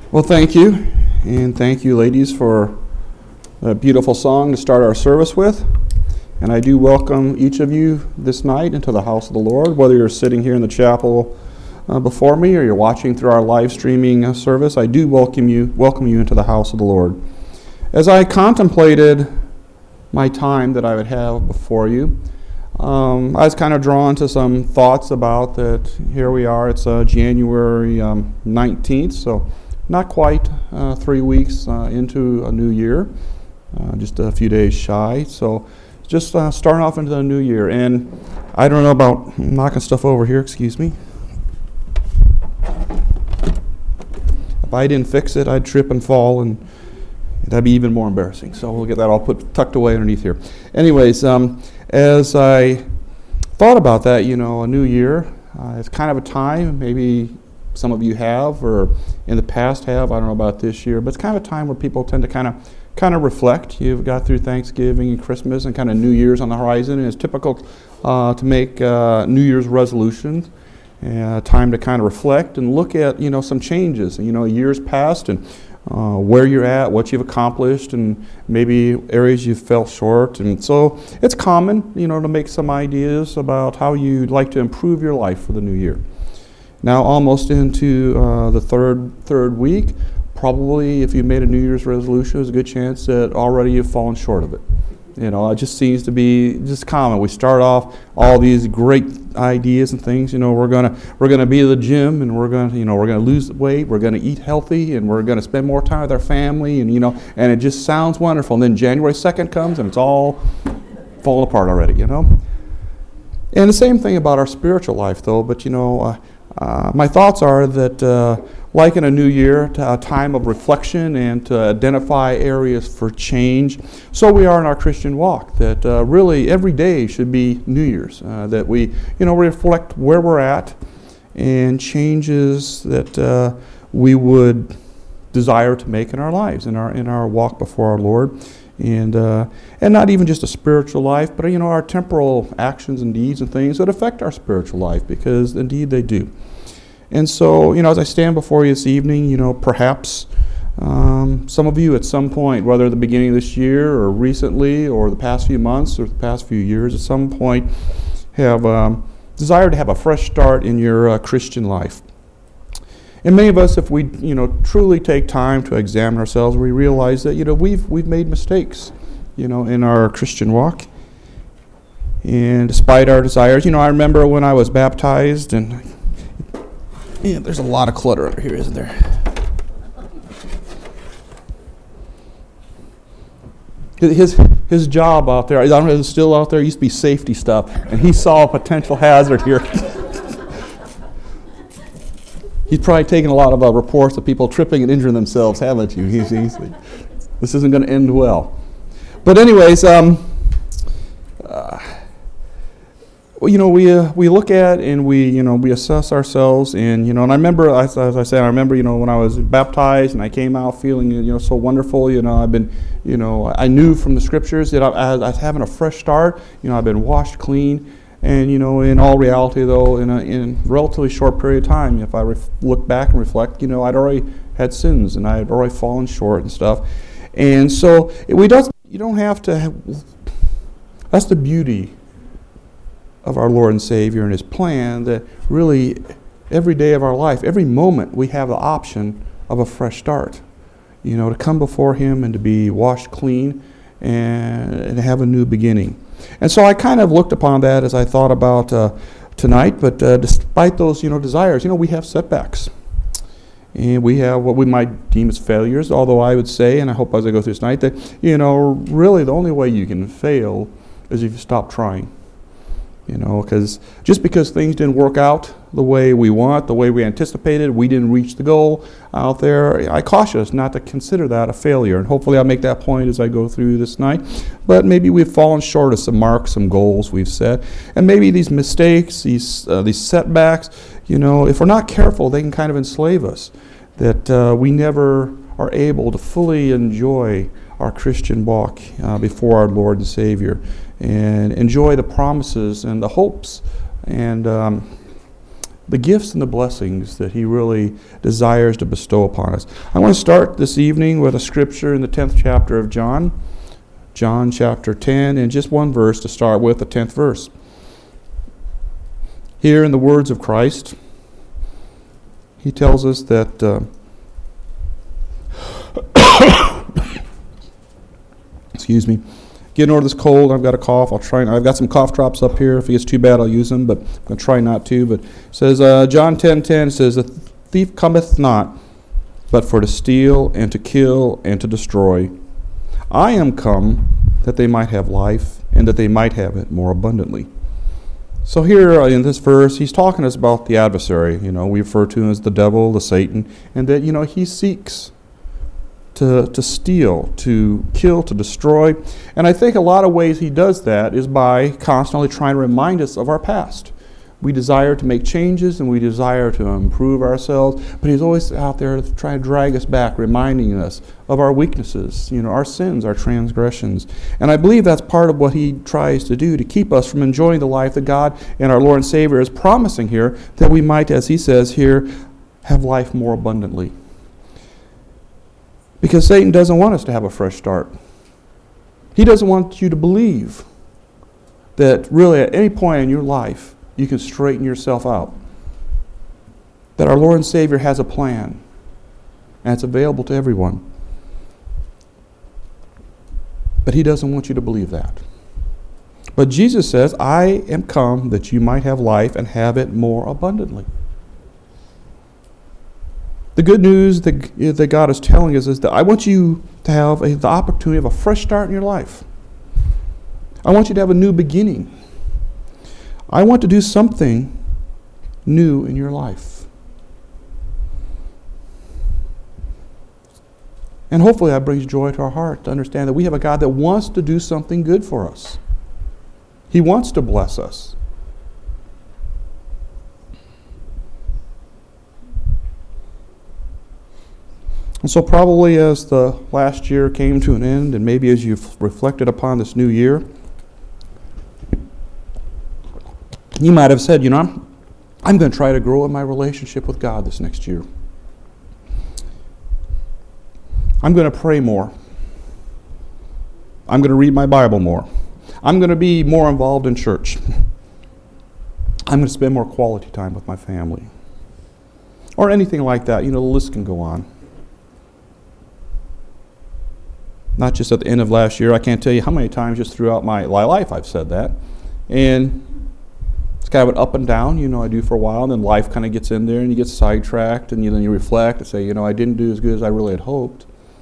Well, thank you, and thank you, ladies, for a beautiful song to start our service with. And I do welcome each of you this night into the house of the Lord, whether you're sitting here in the chapel before me or you're watching through our live streaming service. I do welcome you into the house of the Lord. As I contemplated my time that I would have before you, I was kind of drawn to some thoughts about that. Here we are, it's January 19th, so not quite 3 weeks into a new year, just a few days shy. So just starting off into the new year. And I don't know about knocking stuff over here, excuse me. If I didn't fix it, I'd trip and fall, and that'd be even more embarrassing. So we'll get that all tucked away underneath here. Anyways, as I thought about that, a new year, it's kind of a time, maybe some of you have, or in the past have, I don't know about this year, but it's kind of a time where people tend to kind of reflect. You've got through Thanksgiving and Christmas and kind of New Year's on the horizon, and it's typical to make New Year's resolutions, time to kind of reflect and look at, some changes, years past and where you're at, what you've accomplished, and maybe areas you fell short. And so it's common, to make some ideas about how you'd like to improve your life for the new year. Now, almost into the third week, probably if you made a New Year's resolution, there's a good chance that already you've fallen short of it. It just seems to be just common. We start off all these great ideas and things. We're gonna be at the gym, and we're gonna lose weight. We're gonna eat healthy, and we're gonna spend more time with our family, and and it just sounds wonderful. And then January 2nd comes, and it's all falling apart already. And the same thing about our spiritual life, though. But my thoughts are that, like in a new year, a time of reflection and to identify areas for change, so we are in our Christian walk, that really every day should be New Year's, that we reflect where we're at and changes that we would desire to make in our lives, in our walk before our Lord, and not even just a spiritual life, but our temporal actions and deeds and things that affect our spiritual life, because indeed they do. And so, as I stand before you this evening, perhaps some of you at some point, whether at the beginning of this year or recently or the past few months or the past few years, at some point have desired to have a fresh start in your Christian life. And many of us, if we truly take time to examine ourselves, we realize that we've made mistakes in our Christian walk. And despite our desires, I remember when I was baptized, and there's a lot of clutter under here, isn't there? His job out there, I don't know if it's still out there, it used to be safety stuff, and he saw a potential hazard here. He's probably taken a lot of reports of people tripping and injuring themselves, haven't you? This isn't going to end well. But anyways, we look at and we assess ourselves, and and I remember, as I said, when I was baptized and I came out feeling so wonderful. I've been I knew from the scriptures that I was having a fresh start. I've been washed clean. And in all reality, though, in a relatively short period of time, if I look back and reflect, I'd already had sins and I had already fallen short and stuff. And so you don't have to. That's the beauty of our Lord and Savior and His plan, that really every day of our life, every moment, we have the option of a fresh start. To come before Him and to be washed clean and have a new beginning. And so I kind of looked upon that as I thought about tonight, but despite those, desires, we have setbacks. And we have what we might deem as failures, although I would say, and I hope as I go through this night, that, really the only way you can fail is if you stop trying. Because just because things didn't work out the way we want, the way we anticipated, we didn't reach the goal out there, I caution us not to consider that a failure. And hopefully I'll make that point as I go through this night. But maybe we've fallen short of some marks, some goals we've set. And maybe these mistakes, these setbacks, if we're not careful, they can kind of enslave us. That we never are able to fully enjoy our Christian walk before our Lord and Savior, and enjoy the promises and the hopes and the gifts and the blessings that he really desires to bestow upon us. I want to start this evening with a scripture in the 10th chapter of John. John chapter 10, and just one verse to start with, the 10th verse. Here in the words of Christ, he tells us that excuse me, getting over this cold. I've got a cough. I've got some cough drops up here. If it gets too bad, I'll use them, but I'm going to try not to. But it says, John 10:10 says, "The thief cometh not, but for to steal and to kill and to destroy. I am come that they might have life, and that they might have it more abundantly." So here in this verse, he's talking to us about the adversary. We refer to him as the devil, the Satan, and that, he seeks to steal, to kill, to destroy. And I think a lot of ways he does that is by constantly trying to remind us of our past. We desire to make changes and we desire to improve ourselves, but he's always out there trying to drag us back, reminding us of our weaknesses, our sins, our transgressions. And I believe that's part of what he tries to do to keep us from enjoying the life that God and our Lord and Savior is promising here, that we might, as he says here, have life more abundantly. Because Satan doesn't want us to have a fresh start. He doesn't want you to believe that really at any point in your life you can straighten yourself out. That our Lord and Savior has a plan, and it's available to everyone. But he doesn't want you to believe that. But Jesus says, "I am come that you might have life and have it more abundantly." The good news that God is telling us is that I want you to have the opportunity of a fresh start in your life. I want you to have a new beginning. I want to do something new in your life. And hopefully that brings joy to our heart to understand that we have a God that wants to do something good for us. He wants to bless us. And so probably as the last year came to an end, and maybe as you've reflected upon this new year, you might have said, I'm going to try to grow in my relationship with God this next year. I'm going to pray more. I'm going to read my Bible more. I'm going to be more involved in church. I'm going to spend more quality time with my family. Or anything like that. The list can go on. Not just at the end of last year. I can't tell you how many times just throughout my life I've said that. And it's kind of an up and down, I do for a while, and then life kind of gets in there and you get sidetracked, and then you reflect and say, I didn't do as good as I really had hoped.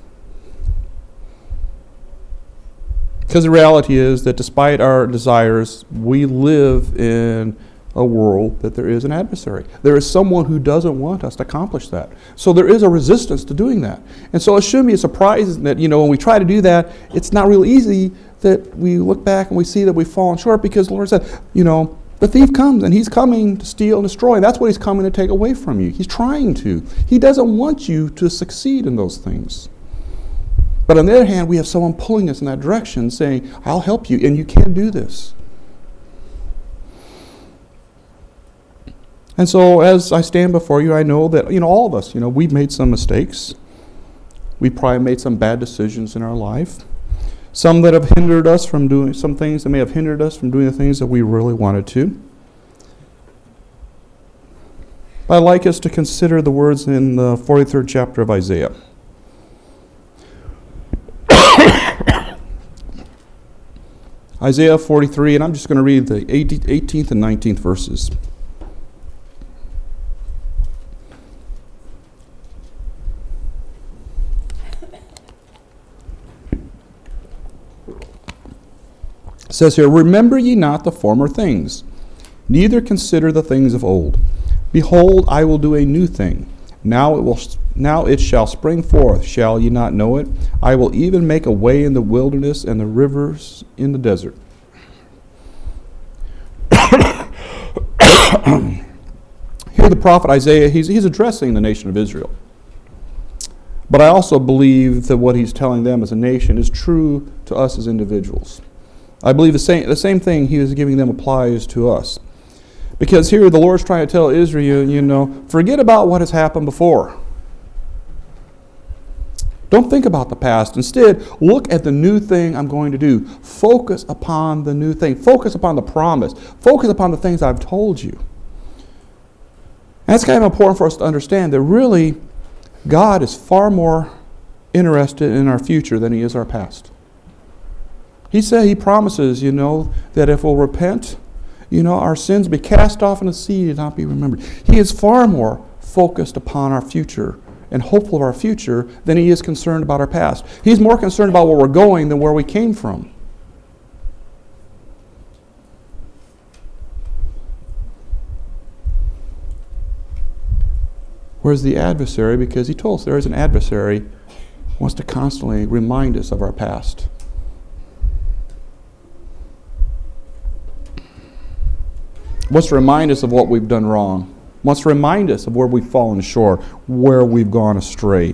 Because the reality is that despite our desires, we live in a world that there is an adversary. There is someone who doesn't want us to accomplish that. So there is a resistance to doing that. And so it shouldn't be a surprise that, when we try to do that, it's not real easy that we look back and we see that we've fallen short, because the Lord said, the thief comes and he's coming to steal and destroy. And that's what he's coming to take away from you. He's trying to. He doesn't want you to succeed in those things. But on the other hand, we have someone pulling us in that direction, saying, I'll help you, and you can do this. And so as I stand before you, I know that, all of us, we've made some mistakes. We probably made some bad decisions in our life. Some that have hindered us from doing some things that may have hindered us from doing the things that we really wanted to. But I'd like us to consider the words in the 43rd chapter of Isaiah. Isaiah 43, and I'm just going to read the 18th and 19th verses. It says here, "Remember ye not the former things, neither consider the things of old. Behold, I will do a new thing. Now it shall spring forth. Shall ye not know it? I will even make a way in the wilderness and the rivers in the desert." Here the prophet Isaiah, he's addressing the nation of Israel. But I also believe that what he's telling them as a nation is true to us as individuals. I believe the same thing he was giving them applies to us. Because here the Lord's trying to tell Israel, forget about what has happened before. Don't think about the past. Instead, look at the new thing I'm going to do. Focus upon the new thing. Focus upon the promise. Focus upon the things I've told you. And it's kind of important for us to understand that really God is far more interested in our future than He is our past. He promises, that if we'll repent, our sins be cast off in the sea and not be remembered. He is far more focused upon our future and hopeful of our future than He is concerned about our past. He's more concerned about where we're going than where we came from. Whereas the adversary, because He told us there is an adversary, wants to constantly remind us of our past. Wants to remind us of what we've done wrong. Wants to remind us of where we've fallen short, where we've gone astray.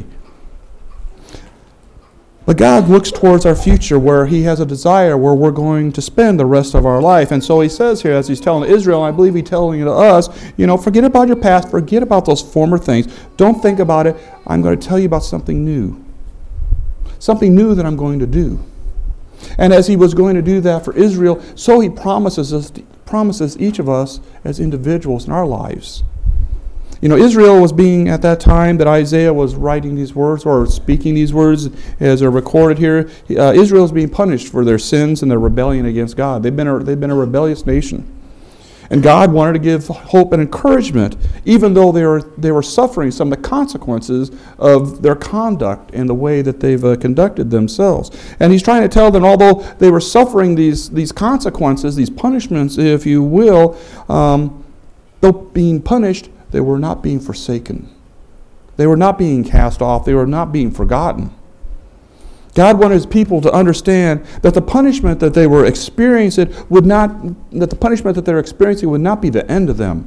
But God looks towards our future where He has a desire where we're going to spend the rest of our life. And so He says here, as He's telling Israel, and I believe He's telling it to us, forget about your past, forget about those former things. Don't think about it. I'm going to tell you about something new. Something new that I'm going to do. And as He was going to do that for Israel, so He promises each of us as individuals in our lives. Israel was being, at that time that Isaiah was writing these words or speaking these words as they're recorded here, Israel is being punished for their sins and their rebellion against God. They've been a rebellious nation. And God wanted to give hope and encouragement, even though they were suffering some of the consequences of their conduct and the way that they've conducted themselves. And He's trying to tell them, although they were suffering these consequences, these punishments, if you will, though being punished, they were not being forsaken. They were not being cast off. They were not being forgotten. God wanted His people to understand that the punishment that they were experiencing would not be the end of them.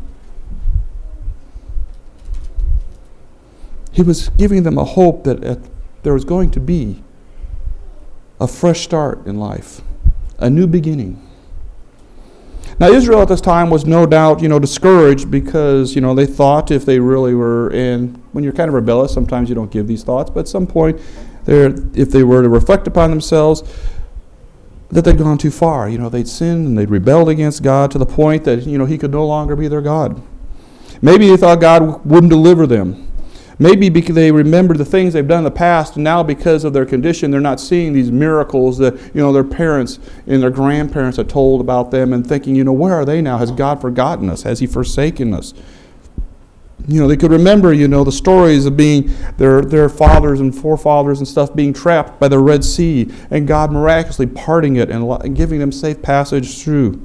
He was giving them a hope that there was going to be a fresh start in life, a new beginning. Now, Israel at this time was no doubt, discouraged because, they thought if they really were when you're kind of rebellious, sometimes you don't give these thoughts, but at some point, if they were to reflect upon themselves, that they'd gone too far. They'd sinned and they'd rebelled against God to the point that, He could no longer be their God. Maybe they thought God wouldn't deliver them. Maybe because they remembered the things they've done in the past, and now because of their condition, they're not seeing these miracles that, their parents and their grandparents had told about them and thinking, where are they now? Has God forgotten us? Has He forsaken us? They could remember, the stories of being their fathers and forefathers and stuff being trapped by the Red Sea and God miraculously parting it and giving them safe passage through.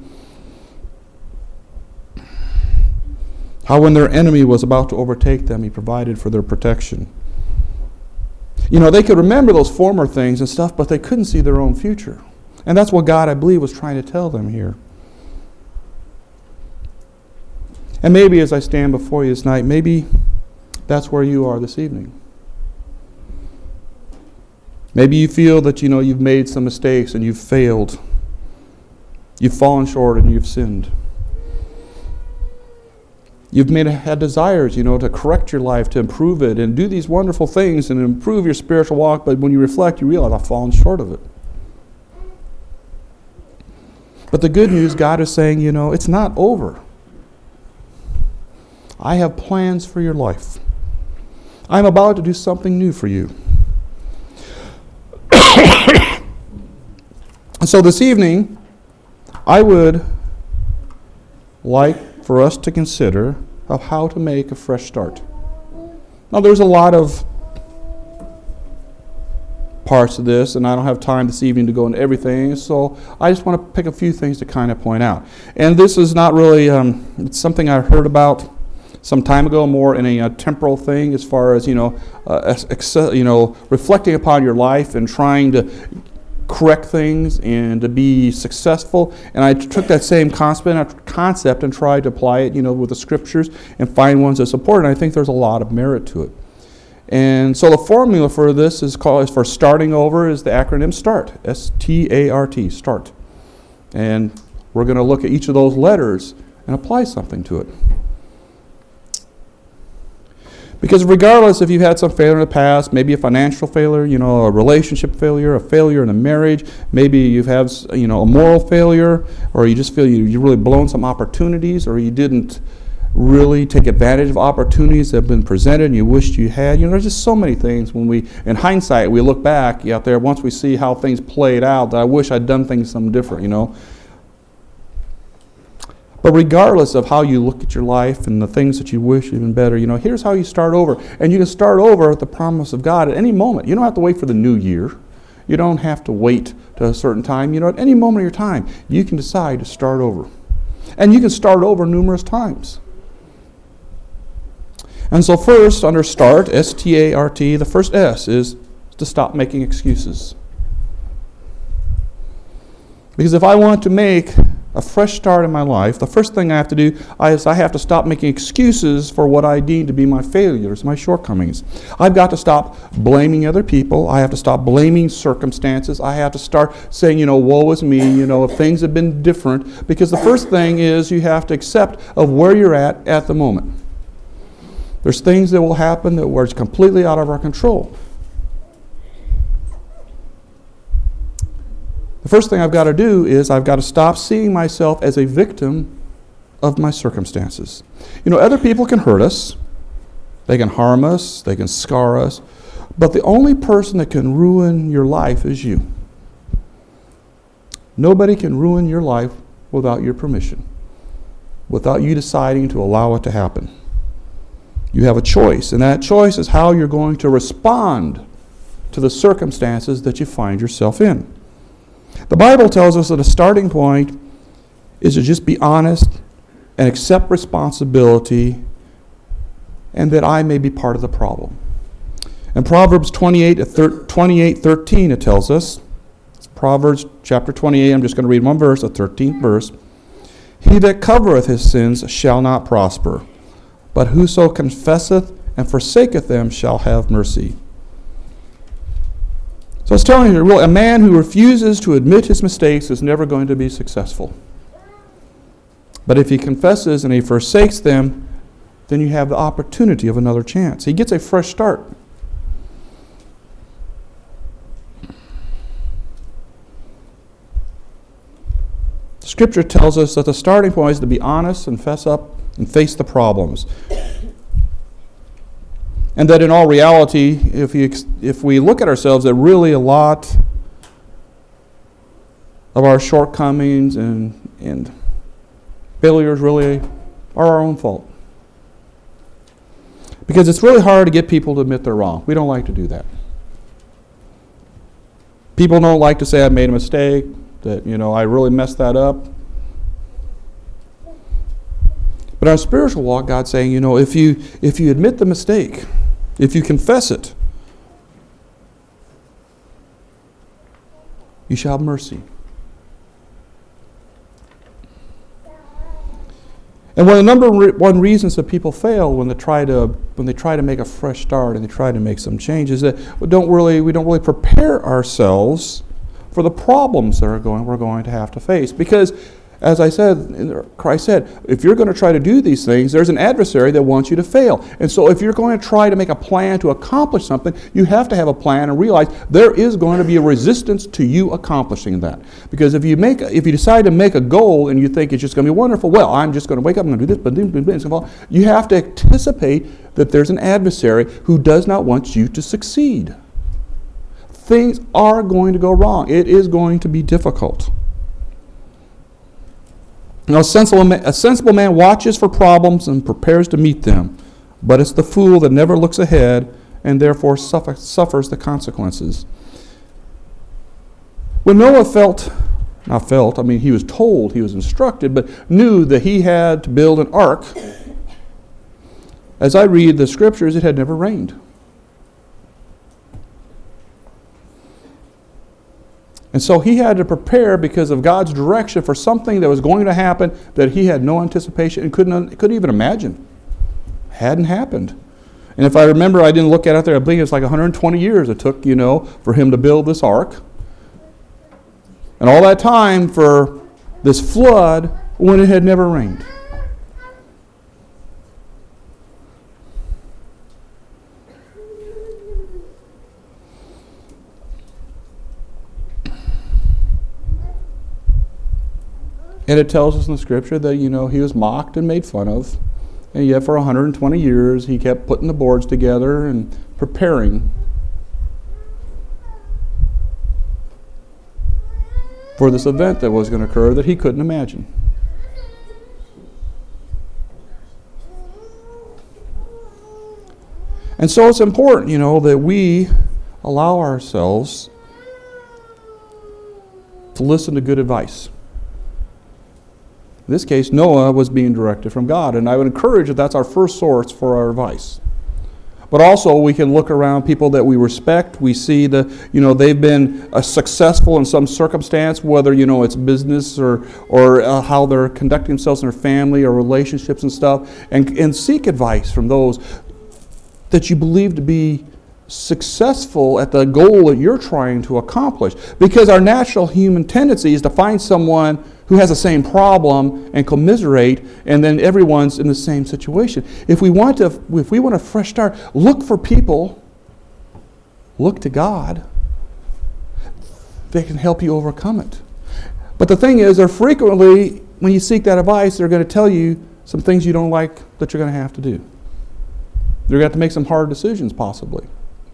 How when their enemy was about to overtake them, He provided for their protection. They could remember those former things and stuff, but they couldn't see their own future. And that's what God, I believe, was trying to tell them here. And maybe as I stand before you this night, maybe that's where you are this evening. Maybe you feel that, you've made some mistakes and you've failed. You've fallen short and you've sinned. You've had desires, to correct your life, to improve it, and do these wonderful things and improve your spiritual walk, but when you reflect, you realize I've fallen short of it. But the good news, God is saying, it's not over. I have plans for your life. I'm about to do something new for you. And so this evening, I would like for us to consider of how to make a fresh start. Now, there's a lot of parts of this, and I don't have time this evening to go into everything, so I just want to pick a few things to kind of point out. And this is not really, it's something I heard about some time ago, more in a temporal thing, as far as, reflecting upon your life and trying to correct things and to be successful. And I took that same concept and tried to apply it, with the scriptures and find ones that support it. And I think there's a lot of merit to it. And so the formula for this is for starting over is the acronym START, S-T-A-R-T, START. And we're going to look at each of those letters and apply something to it. Because regardless if you've had some failure in the past, maybe a financial failure, a relationship failure, a failure in a marriage, maybe you've had, a moral failure, or you just feel you've really blown some opportunities, or you didn't really take advantage of opportunities that have been presented and you wished you had. There's just so many things when in hindsight, we look back out there, once we see how things played out, that I wish I'd done things some different, But regardless of how you look at your life and the things that you wish even better, here's how you start over. And you can start over with the promise of God at any moment. You don't have to wait for the new year. You don't have to wait to a certain time. At any moment of your time, you can decide to start over. And you can start over numerous times. And so first, under START, S-T-A-R-T, the first S is to stop making excuses. Because if I want to make a fresh start in my life, the first thing I have to do is I have to stop making excuses for what I deem to be my failures, my shortcomings. I've got to stop blaming other people. I have to stop blaming circumstances. I have to start saying, woe is me, if things have been different. Because the first thing is you have to accept of where you're at the moment. There's things that will happen that were completely out of our control. The first thing I've got to do is I've got to stop seeing myself as a victim of my circumstances. Other people can hurt us. They can harm us. They can scar us. But the only person that can ruin your life is you. Nobody can ruin your life without your permission, without you deciding to allow it to happen. You have a choice, and that choice is how you're going to respond to the circumstances that you find yourself in. The Bible tells us that a starting point is to just be honest and accept responsibility, and that I may be part of the problem. In Proverbs 28:13, it tells us, it's Proverbs chapter 28, I'm just going to read one verse, the 13th verse. He that covereth his sins shall not prosper, but whoso confesseth and forsaketh them shall have mercy. So it's telling you, a man who refuses to admit his mistakes is never going to be successful. But if he confesses and he forsakes them, then you have the opportunity of another chance. He gets a fresh start. Scripture tells us that the starting point is to be honest and fess up and face the problems. And that in all reality, if we look at ourselves, that really a lot of our shortcomings and failures really are our own fault. Because it's really hard to get people to admit they're wrong. We don't like to do that. People don't like to say I made a mistake, that I really messed that up. But our spiritual walk, God's saying, if you admit the mistake, if you confess it, you shall have mercy. And one of the number one reasons that people fail when they try to make a fresh start and they try to make some changes, that we don't really prepare ourselves for the problems that we're going to have to face. Because, as I said, Christ said, if you're going to try to do these things, there's an adversary that wants you to fail. And so if you're going to try to make a plan to accomplish something, you have to have a plan and realize there is going to be a resistance to you accomplishing that. Because if you decide to make a goal and you think it's just going to be wonderful, well, I'm just going to wake up, I'm going to do this, but it's going to fall. You have to anticipate that there's an adversary who does not want you to succeed. Things are going to go wrong. It is going to be difficult. A sensible man watches for problems and prepares to meet them, but it's the fool that never looks ahead and therefore suffers the consequences. When Noah he was told, he was instructed, but knew that he had to build an ark. As I read the scriptures, it had never rained. And so he had to prepare because of God's direction for something that was going to happen that he had no anticipation and couldn't even imagine. Hadn't happened. And if I remember, I didn't look at it there, I believe it's like 120 years it took, for him to build this ark. And all that time for this flood when it had never rained. And it tells us in the Scripture that, he was mocked and made fun of. And yet for 120 years, he kept putting the boards together and preparing for this event that was going to occur that he couldn't imagine. And so it's important, that we allow ourselves to listen to good advice. In this case, Noah was being directed from God, and I would encourage that that's our first source for our advice. But also, we can look around people that we respect. We see they've been successful in some circumstance, whether it's business or how they're conducting themselves in their family or relationships and stuff, and seek advice from those that you believe to be successful at the goal that you're trying to accomplish. Because our natural human tendency is to find someone who has the same problem and commiserate, and then everyone's in the same situation. If we want a fresh start, look for people, look to God. They can help you overcome it. But the thing is, they're frequently, when you seek that advice, they're going to tell you some things you don't like that you're going to have to do. You're going to have to make some hard decisions, possibly.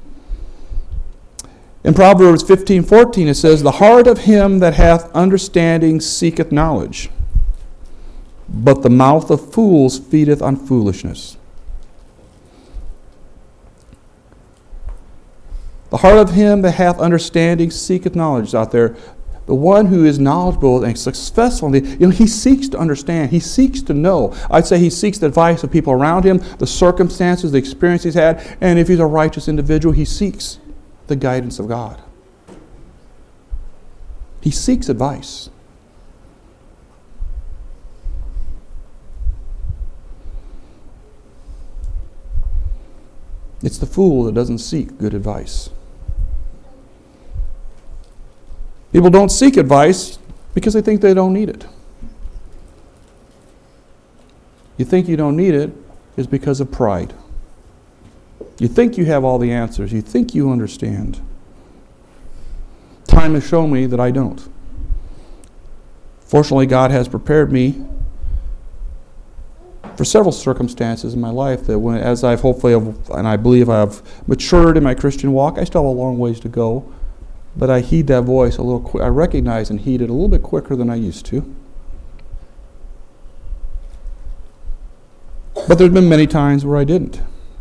In Proverbs 15:14 it says, "The heart of him that hath understanding seeketh knowledge, but the mouth of fools feedeth on foolishness." The heart of him that hath understanding seeketh knowledge out there. The one who is knowledgeable and successful, he seeks to understand. He seeks to know. I'd say he seeks the advice of people around him, the circumstances, the experience he's had, and if he's a righteous individual, he seeks the guidance of God. He seeks advice. It's the fool that doesn't seek good advice. People don't seek advice because they think they don't need it. You think you don't need it is because of pride. You think you have all the answers. You think you understand. Time has shown me that I don't. Fortunately, God has prepared me for several circumstances in my life that as I've hopefully, and I believe I've matured in my Christian walk, I still have a long ways to go, but I heed that voice a little quick. I recognize and heed it a little bit quicker than I used to. But there's been many times where I didn't.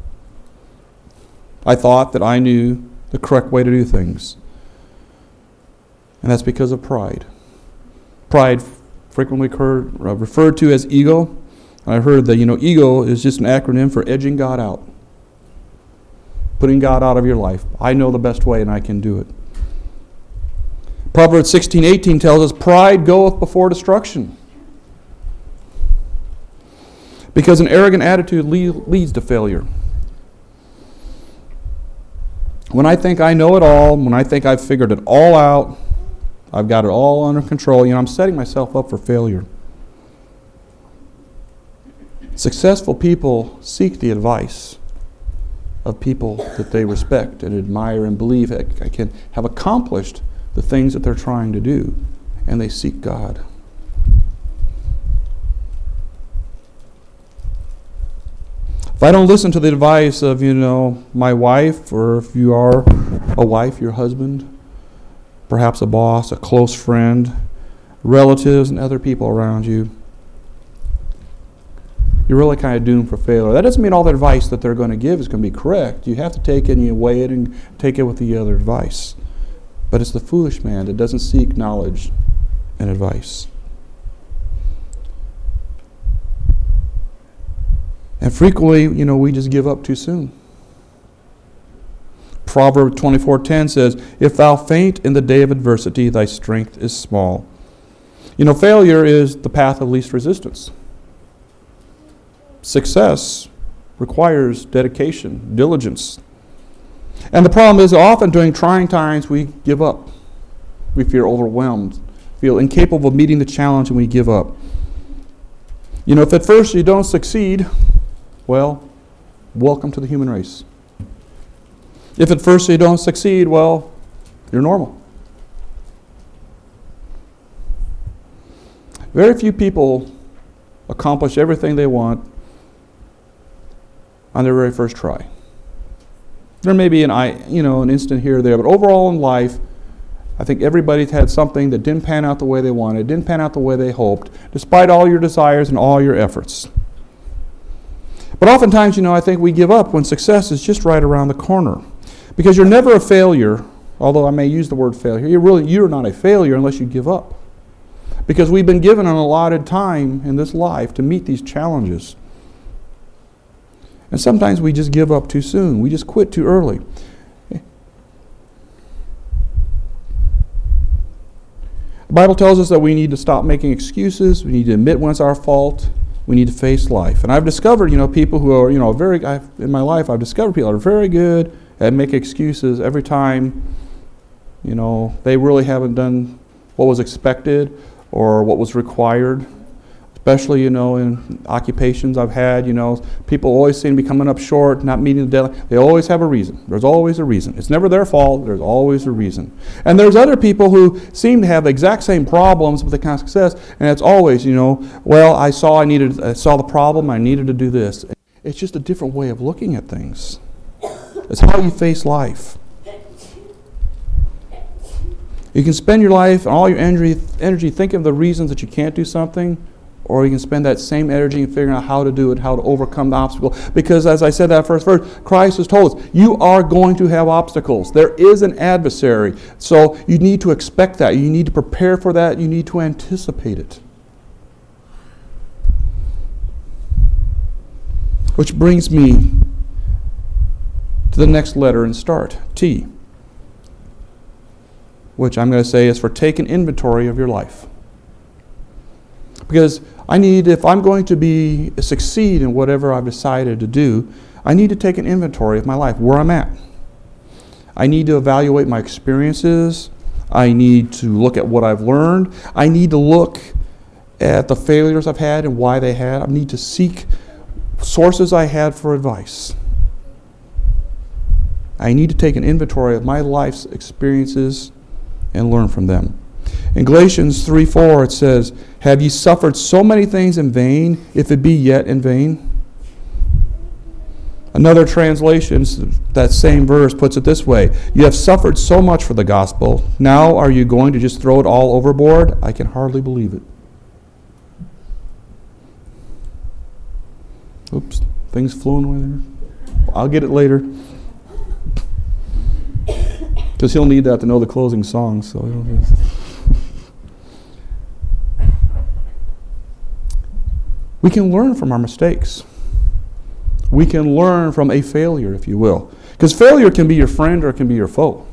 I thought that I knew the correct way to do things. And that's because of pride. Pride frequently referred to as ego. I heard that, ego is just an acronym for edging God out. Putting God out of your life. I know the best way and I can do it. Proverbs 16:18 tells us, "Pride goeth before destruction." Because an arrogant attitude leads to failure. When I think I know it all, when I think I've figured it all out, I've got it all under control, I'm setting myself up for failure. Successful people seek the advice of people that they respect and admire and believe can have accomplished the things that they're trying to do, and they seek God. If I don't listen to the advice of, my wife, or if you are a wife, your husband, perhaps a boss, a close friend, relatives, and other people around you, you're really kind of doomed for failure. That doesn't mean all the advice that they're going to give is going to be correct. You have to take it and you weigh it and take it with the other advice. But it's the foolish man that doesn't seek knowledge and advice. And frequently, we just give up too soon. Proverbs 24:10 says, "If thou faint in the day of adversity, thy strength is small." Failure is the path of least resistance. Success requires dedication, diligence. And the problem is often during trying times we give up. We feel overwhelmed, feel incapable of meeting the challenge, and we give up. If at first you don't succeed, well, welcome to the human race. If at first you don't succeed, well, you're normal. Very few people accomplish everything they want on their very first try. There may be an instant here or there, but overall in life, I think everybody's had something that didn't pan out the way they wanted, didn't pan out the way they hoped, despite all your desires and all your efforts. But oftentimes, I think we give up when success is just right around the corner. Because you're never a failure, although I may use the word failure. You're not a failure unless you give up. Because we've been given an allotted time in this life to meet these challenges. And sometimes we just give up too soon. We just quit too early. The Bible tells us that we need to stop making excuses. We need to admit when it's our fault. We need to face life. And I've discovered, people who are, in my life, I've discovered people are very good at making excuses every time, they really haven't done what was expected or what was required. Especially, in occupations I've had, people always seem to be coming up short, not meeting the deadline. They always have a reason. There's always a reason. It's never their fault. There's always a reason. And there's other people who seem to have the exact same problems with the kind of success, and it's always, I saw the problem, I needed to do this. It's just a different way of looking at things. It's how you face life. You can spend your life and all your energy thinking of the reasons that you can't do something, or you can spend that same energy in figuring out how to do it, how to overcome the obstacle. Because as I said that first verse, Christ has told us, you are going to have obstacles. There is an adversary. So you need to expect that. You need to prepare for that. You need to anticipate it. Which brings me to the next letter and start, T, which I'm going to say is for take an inventory of your life. Because if I'm going to succeed in whatever I've decided to do, I need to take an inventory of my life, where I'm at. I need to evaluate my experiences. I need to look at what I've learned. I need to look at the failures I've had and why they had. I need to seek sources I had for advice. I need to take an inventory of my life's experiences and learn from them. In Galatians 3:4 it says, have ye suffered so many things in vain, if it be yet in vain? Another translation, that same verse puts it this way, you have suffered so much for the gospel, now are you going to just throw it all overboard? I can hardly believe it. Oops, things flew away there. I'll get it later. Because he'll need that to know the closing song. So we can learn from our mistakes. We can learn from a failure, if you will. Because failure can be your friend or it can be your foe.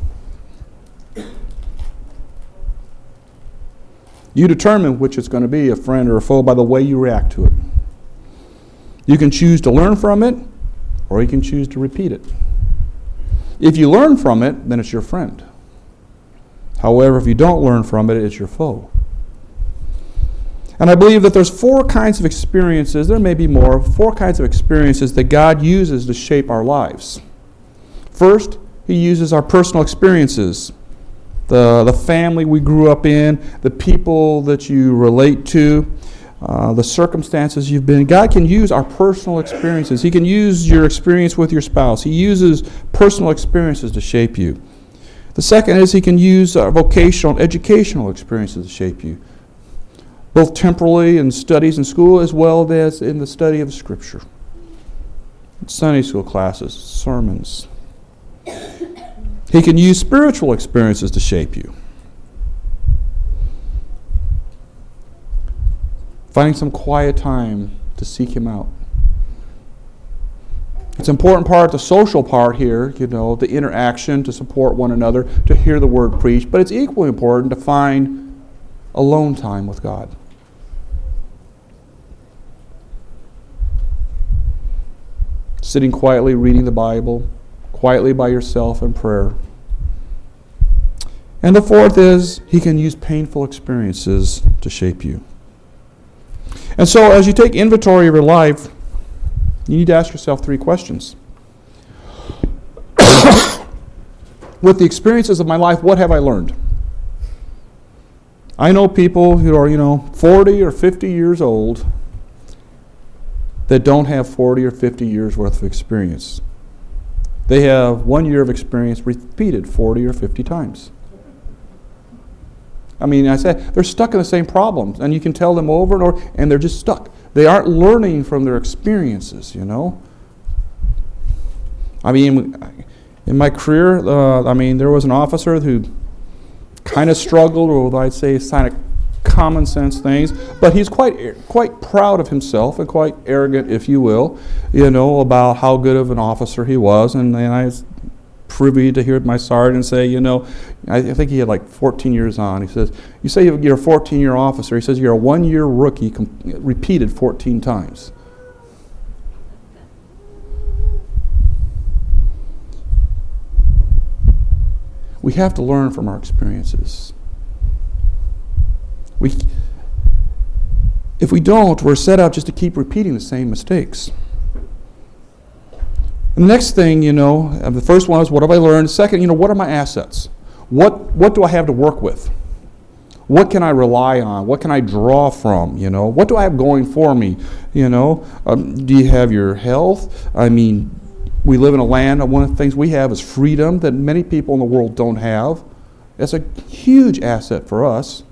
You determine which it's going to be, a friend or a foe, by the way you react to it. You can choose to learn from it, or you can choose to repeat it. If you learn from it, then it's your friend. However, if you don't learn from it, it's your foe. And I believe that there's 4 kinds of experiences, there may be more, 4 kinds of experiences that God uses to shape our lives. First, He uses our personal experiences. The family we grew up in, the people that you relate to, the circumstances you've been in. God can use our personal experiences. He can use your experience with your spouse. He uses personal experiences to shape you. The second is He can use vocational, educational experiences to shape you, both temporally in studies in school as well as in the study of Scripture. Sunday school classes, sermons. He can use spiritual experiences to shape you. Finding some quiet time to seek Him out. It's an important part, the social part here, the interaction to support one another, to hear the Word preached, but it's equally important to find alone time with God. Sitting quietly, reading the Bible, quietly by yourself in prayer. And the fourth is He can use painful experiences to shape you. And so as you take inventory of your life, you need to ask yourself 3 questions. With the experiences of my life, what have I learned? I know people who are, 40 or 50 years old that don't have 40 or 50 years worth of experience. They have 1 year of experience repeated 40 or 50 times. I said, they're stuck in the same problems, and you can tell them over and over, and they're just stuck. They aren't learning from their experiences, In my career, there was an officer who kind of struggled with, I'd say, kind of common sense things, but he's quite proud of himself and quite arrogant, if you will, about how good of an officer he was. And I was privy to hear my sergeant say, I think he had like 14 years on. He says, you say you're a 14-year officer. He says, you're a 1-year rookie repeated 14 times. We have to learn from our experiences. If we don't, we're set out just to keep repeating the same mistakes. And the next thing, the first one is, what have I learned? Second, what are my assets? What do I have to work with? What can I rely on? What can I draw from? What do I have going for me? Do you have your health? We live in a land, and one of the things we have is freedom that many people in the world don't have. That's a huge asset for us.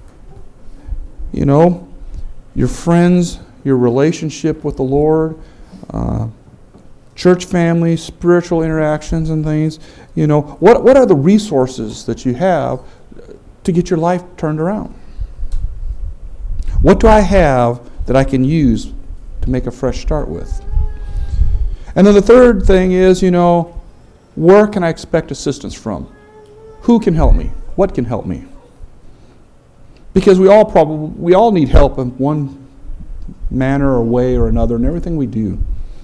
Your friends, your relationship with the Lord, church family, spiritual interactions and things. What are the resources that you have to get your life turned around? What do I have that I can use to make a fresh start with? And then the third thing is, where can I expect assistance from? Who can help me? What can help me? Because we all need help in one manner or way or another in everything we do.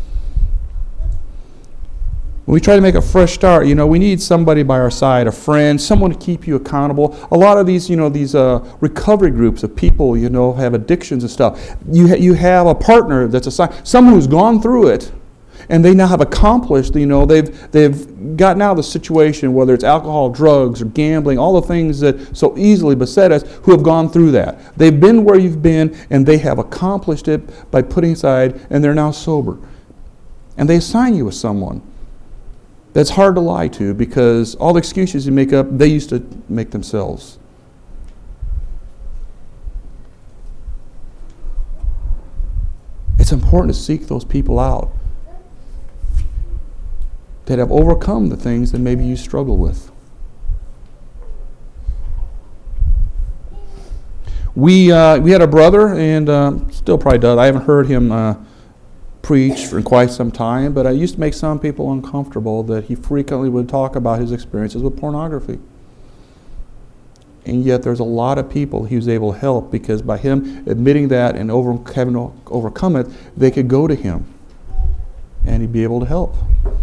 When we try to make a fresh start, we need somebody by our side, a friend, someone to keep you accountable. A lot of these, these recovery groups of people, have addictions and stuff. You have a partner that's assigned, someone who's gone through it, and they now have accomplished, they've gotten out of the situation, whether it's alcohol, drugs, or gambling, all the things that so easily beset us, who have gone through that. They've been where you've been, and they have accomplished it by putting aside, and they're now sober. And they assign you with someone that's hard to lie to, because all the excuses you make up, they used to make themselves. It's important to seek those people out that have overcome the things that maybe you struggle with. We had a brother, and still probably does. I haven't heard him preach for quite some time, but I used to make some people uncomfortable that he frequently would talk about his experiences with pornography. And yet there's a lot of people he was able to help, because by him admitting that and having to overcome it, they could go to him and he'd be able to help.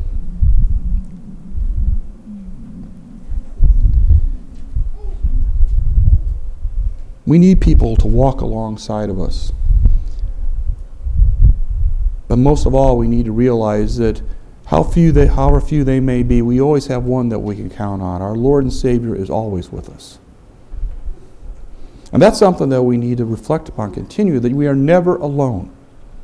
We need people to walk alongside of us. But most of all, we need to realize that however few they may be, we always have one that we can count on. Our Lord and Savior is always with us. And that's something that we need to reflect upon continually, that we are never alone.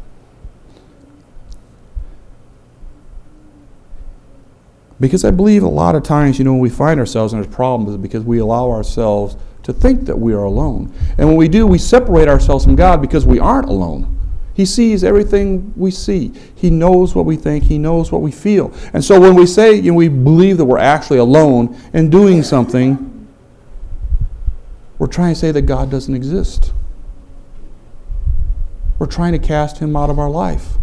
Because I believe a lot of times, when we find ourselves in a problem, is because we allow ourselves to think that we are alone. And when we do, we separate ourselves from God because we aren't alone. He sees everything we see. He knows what we think. He knows what we feel. And so when we say, we believe that we're actually alone and doing something, we're trying to say that God doesn't exist. We're trying to cast Him out of our life.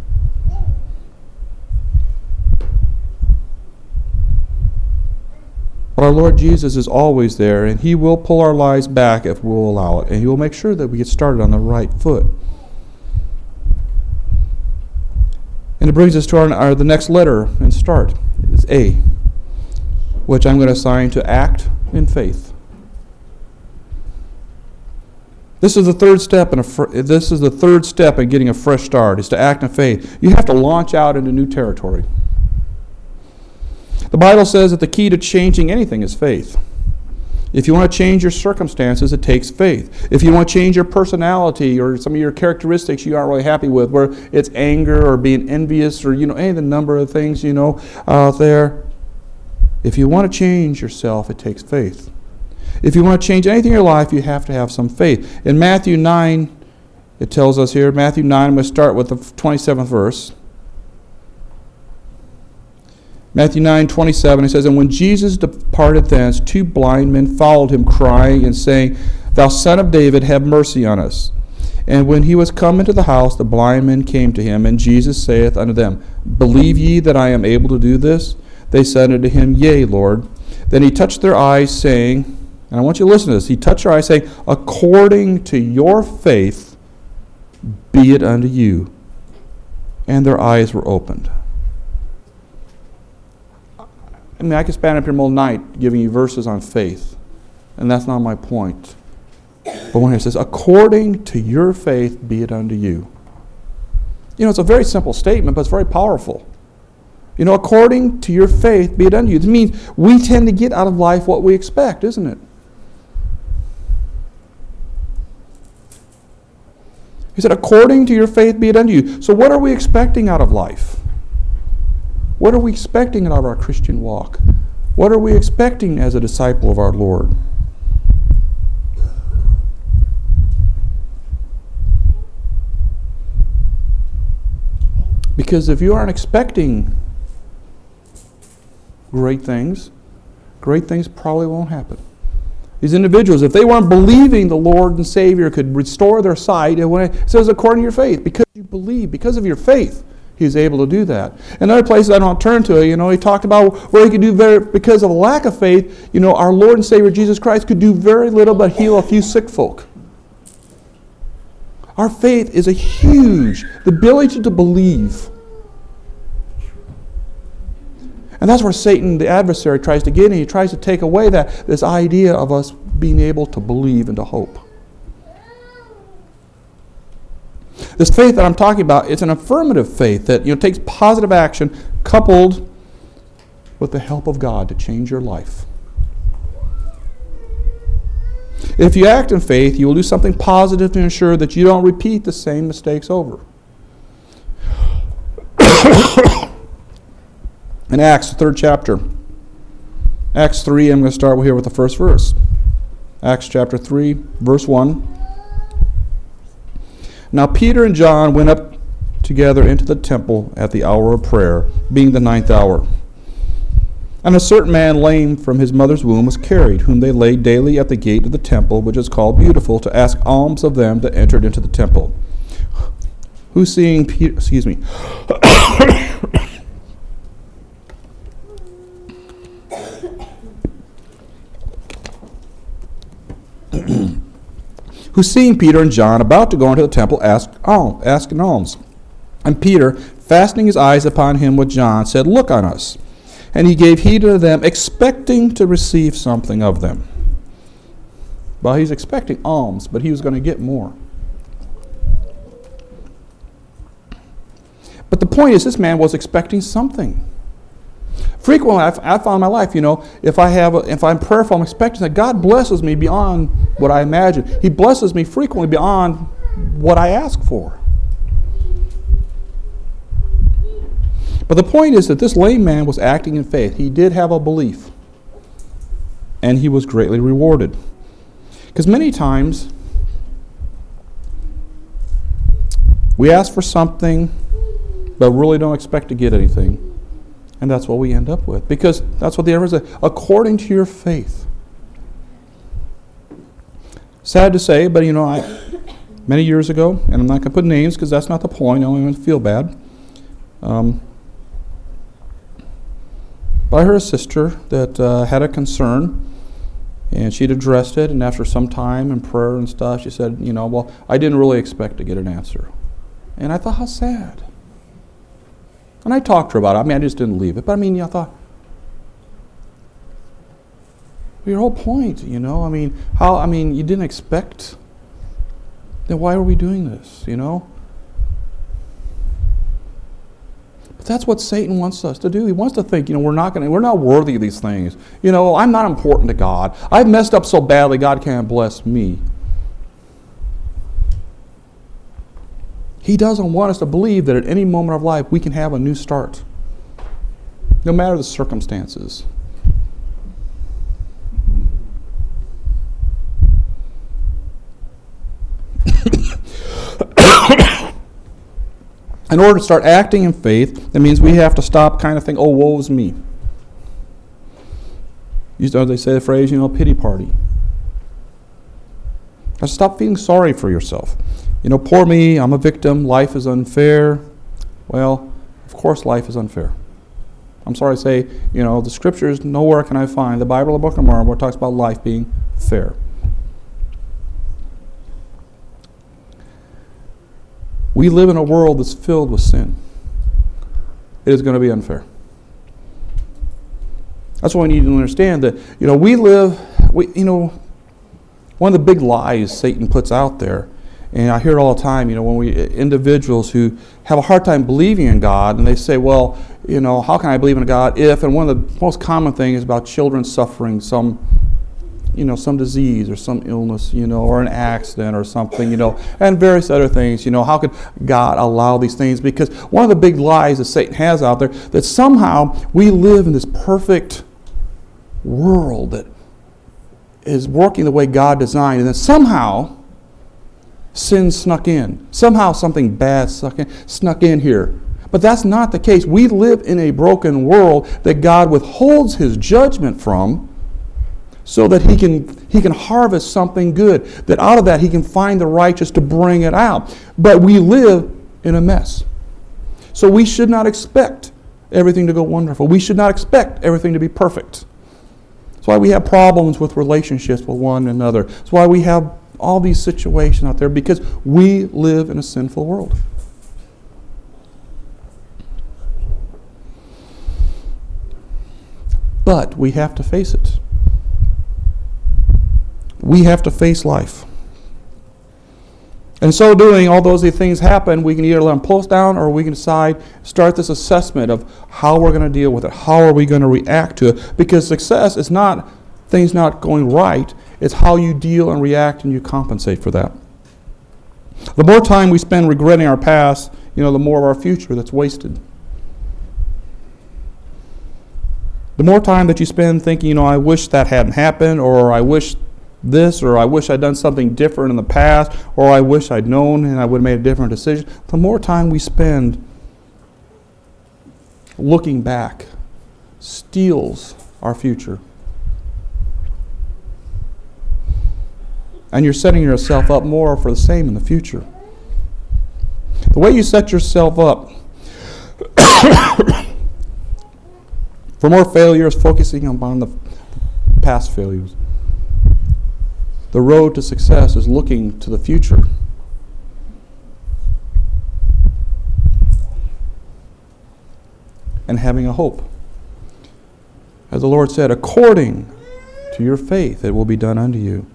But our Lord Jesus is always there, and He will pull our lives back if we'll allow it. And He will make sure that we get started on the right foot. And it brings us to the next letter and start. It's A, which I'm going to assign to act in faith. This is the third step in getting a fresh start, is to act in faith. You have to launch out into new territory. The Bible says that the key to changing anything is faith. If you want to change your circumstances, it takes faith. If you want to change your personality or some of your characteristics you aren't really happy with, where it's anger or being envious or, any of the number of things, out there. If you want to change yourself, it takes faith. If you want to change anything in your life, you have to have some faith. In Matthew 9, it tells us here, Matthew 9, I'm going to start with the 27th verse. Matthew 9:27, it says, "And when Jesus departed thence, 2 blind men followed him, crying and saying, Thou Son of David, have mercy on us. And when he was come into the house, the blind men came to him, and Jesus saith unto them, Believe ye that I am able to do this? They said unto him, Yea, Lord. Then he touched their eyes, saying," and I want you to listen to this, he touched their eyes, saying, "According to your faith, be it unto you." And their eyes were opened. I could stand up here all night giving you verses on faith, and that's not my point. But when it says, "According to your faith, be it unto you," it's a very simple statement, but it's very powerful. According to your faith, be it unto you. It means we tend to get out of life what we expect, isn't it? He said, "According to your faith, be it unto you." So what are we expecting out of life? What are we expecting out of our Christian walk? What are we expecting as a disciple of our Lord? Because if you aren't expecting great things probably won't happen. These individuals, if they weren't believing the Lord and Savior could restore their sight, and when it says according to your faith, because you believe, because of your faith, He's able to do that. In other places I don't turn to, he talked about where he could do because of a lack of faith, our Lord and Savior Jesus Christ could do very little but heal a few sick folk. Our faith is the ability to believe. And that's where Satan, the adversary, tries to get in. He tries to take away this idea of us being able to believe and to hope. This faith that I'm talking about, it's an affirmative faith that takes positive action coupled with the help of God to change your life. If you act in faith, you will do something positive to ensure that you don't repeat the same mistakes over. In Acts, the 3rd chapter, Acts 3, I'm going to start here with the first verse. Acts chapter 3, verse 1. "Now Peter and John went up together into the temple at the hour of prayer, being the 9th hour. And a certain man lame from his mother's womb was carried, whom they laid daily at the gate of the temple, which is called Beautiful, to ask alms of them that entered into the temple. Who seeing Peter, who seeing Peter and John about to go into the temple asked alms. And Peter, fastening his eyes upon him with John, said, Look on us. And he gave heed to them, expecting to receive something of them. Well, he's expecting alms, but he was going to get more. But the point is, this man was expecting something. Frequently, I found in my life, if I'm prayerful, I'm expecting that God blesses me beyond what I imagine. He blesses me frequently beyond what I ask for. But the point is that this lame man was acting in faith. He did have a belief, and he was greatly rewarded. Because many times, we ask for something, but really don't expect to get anything. And that's what we end up with. Because that's what the error is. According to your faith. Sad to say, but many years ago, and I'm not going to put names because that's not the point, I don't even feel bad. But I heard a sister that had a concern, and she'd addressed it, and after some time and prayer and stuff, she said, well, I didn't really expect to get an answer. And I thought, how sad. And I talked to her about it. I just didn't leave it. But I thought, your whole point, you didn't expect. Then why are we doing this, But But that's what Satan wants us to do. He wants to think, we're not worthy of these things. I'm not important to God. I've messed up so badly, God can't bless me. He doesn't want us to believe that at any moment of life we can have a new start, no matter the circumstances. In order to start acting in faith, that means we have to stop kind of thinking, oh, woe is me. They say the phrase, pity party. Stop feeling sorry for yourself. Poor me, I'm a victim, life is unfair. Well, of course life is unfair. I'm sorry to say, the scriptures, nowhere can I find, the Bible or Book of Mormon, where it talks about life being fair. We live in a world that's filled with sin. It is going to be unfair. That's why we need to understand that, one of the big lies Satan puts out there, and I hear it all the time, when individuals who have a hard time believing in God, and they say, well, how can I believe in God if, and one of the most common things is about children suffering some disease or some illness, or an accident or something, and various other things, how could God allow these things? Because one of the big lies that Satan has out there, that somehow we live in this perfect world that is working the way God designed, and then somehow sin snuck in. Somehow something bad snuck in here. But that's not the case. We live in a broken world that God withholds his judgment from, so that he can harvest something good, that out of that he can find the righteous to bring it out. But we live in a mess. So we should not expect everything to go wonderful. We should not expect everything to be perfect. That's why we have problems with relationships with one another. That's why we have all these situations out there, because we live in a sinful world. But we have to face it. We have to face life. And so doing, all those things happen, we can either let them pull us down, or we can start this assessment of how we're going to deal with it. How are we going to react to it? Because success is not things not going right. It's how you deal and react and you compensate for that. The more time we spend regretting our past, the more of our future that's wasted. The more time that you spend thinking, I wish that hadn't happened, or I wish this, or I wish I'd done something different in the past, or I wish I'd known and I would have made a different decision, the more time we spend looking back steals our future. And you're setting yourself up more for the same in the future. The way you set yourself up for more failures, focusing upon the past failures. The road to success is looking to the future. And having a hope. As the Lord said, according to your faith, it will be done unto you.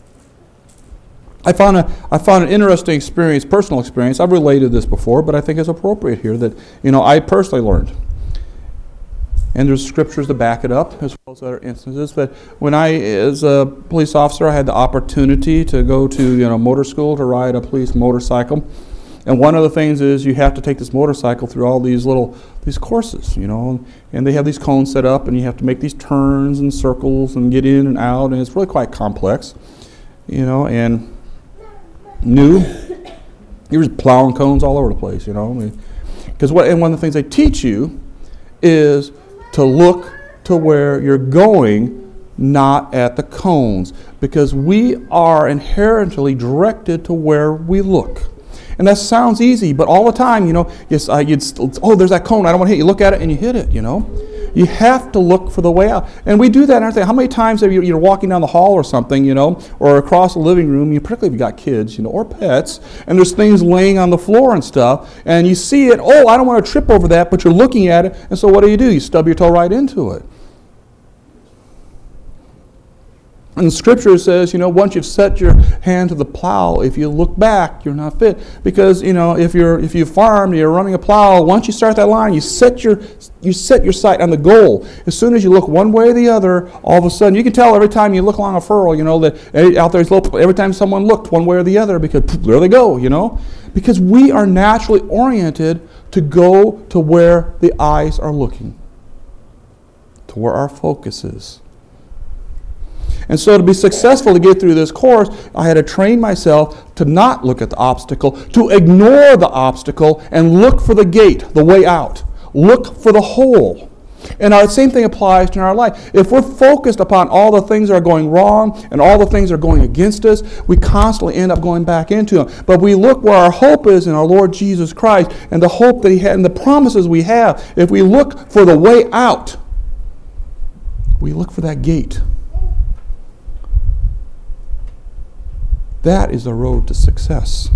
I found an interesting experience, personal experience. I've related this before, but I think it's appropriate here that, I personally learned. And there's scriptures to back it up, as well as other instances. But when as a police officer, I had the opportunity to go to motor school to ride a police motorcycle. And one of the things is you have to take this motorcycle through all these courses, and they have these cones set up, and you have to make these turns and circles and get in and out, and it's really quite complex, and new. You're just plowing cones all over the place, because one of the things they teach you is to look to where you're going, not at the cones, because we are inherently directed to where we look. And that sounds easy, but all the time, there's that cone, I don't want to hit it. You look at it and you hit it, You have to look for the way out. And we do that, aren't they? How many times have you're walking down the hall or something, or across the living room, particularly if you've got kids, or pets, and there's things laying on the floor and stuff, and you see it, I don't want to trip over that, but you're looking at it, and so what do? You stub your toe right into it. And Scripture says, once you've set your hand to the plow, if you look back, you're not fit. Because, if you farm, you're running a plow, once you start that line, you set your sight on the goal. As soon as you look one way or the other, all of a sudden, you can tell every time you look along a furrow, that out there, every time someone looked one way or the other, because there they go, Because we are naturally oriented to go to where the eyes are looking, to where our focus is. And so to be successful to get through this course, I had to train myself to not look at the obstacle, to ignore the obstacle and look for the gate, the way out. Look for the hole. And the same thing applies to our life. If we're focused upon all the things that are going wrong and all the things that are going against us, we constantly end up going back into them. But we look where our hope is in our Lord Jesus Christ and the hope that He had and the promises we have. If we look for the way out, we look for that gate. That is the road to success.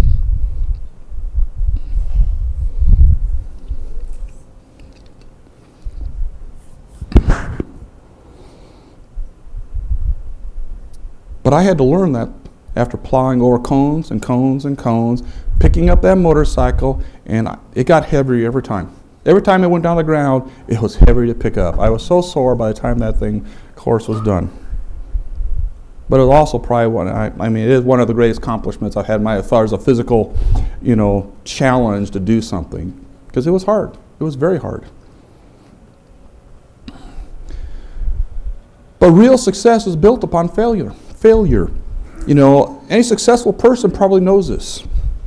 But I had to learn that after plowing over cones and cones and cones, picking up that motorcycle, and it got heavier every time. Every time it went down the ground, it was heavy to pick up. I was so sore by the time that course was done. But it was also probably it is one of the greatest accomplishments I've had as far as a physical, challenge to do something. Because it was hard. It was very hard. But real success is built upon failure. Any successful person probably knows this.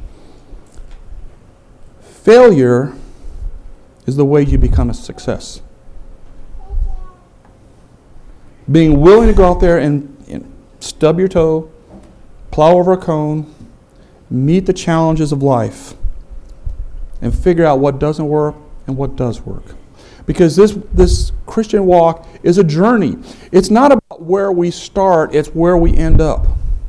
Failure is the way you become a success. Being willing to go out there and stub your toe, plow over a cone, meet the challenges of life, and figure out what doesn't work and what does work. Because this Christian walk is a journey. It's not about where we start, it's where we end up.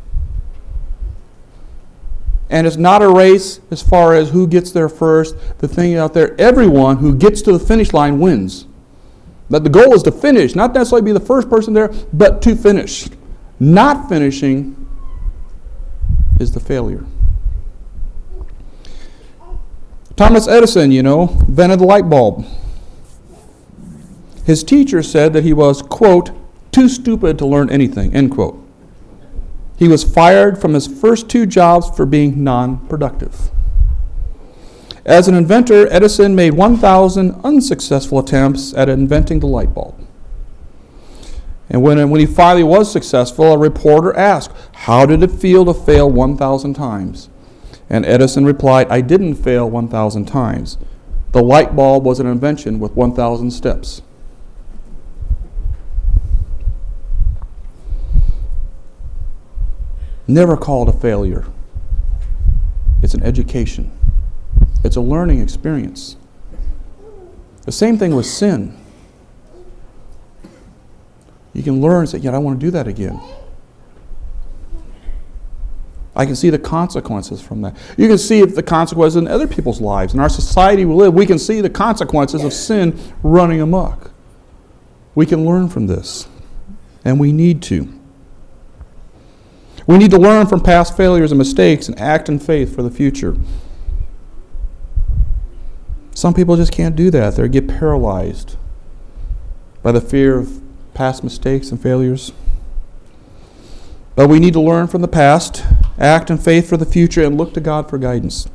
And it's not a race as far as who gets there first. The thing out there, everyone who gets to the finish line wins. But the goal is to finish, not necessarily be the first person there, but to finish. Not finishing is the failure. Thomas Edison, invented the light bulb. His teacher said that he was, quote, too stupid to learn anything, end quote. He was fired from his first 2 jobs for being non-productive. As an inventor, Edison made 1,000 unsuccessful attempts at inventing the light bulb. And when he finally was successful, a reporter asked, how did it feel to fail 1,000 times? And Edison replied, I didn't fail 1,000 times. The light bulb was an invention with 1,000 steps. Never call it a failure. It's an education. It's a learning experience. The same thing with sin. You can learn and say, I want to do that again. I can see the consequences from that. You can see the consequences in other people's lives. In our society we live, we can see the consequences of sin running amok. We can learn from this, and we need to. We need to learn from past failures and mistakes and act in faith for the future. Some people just can't do that. They get paralyzed by the fear of past mistakes and failures. But we need to learn from the past, act in faith for the future, and look to God for guidance.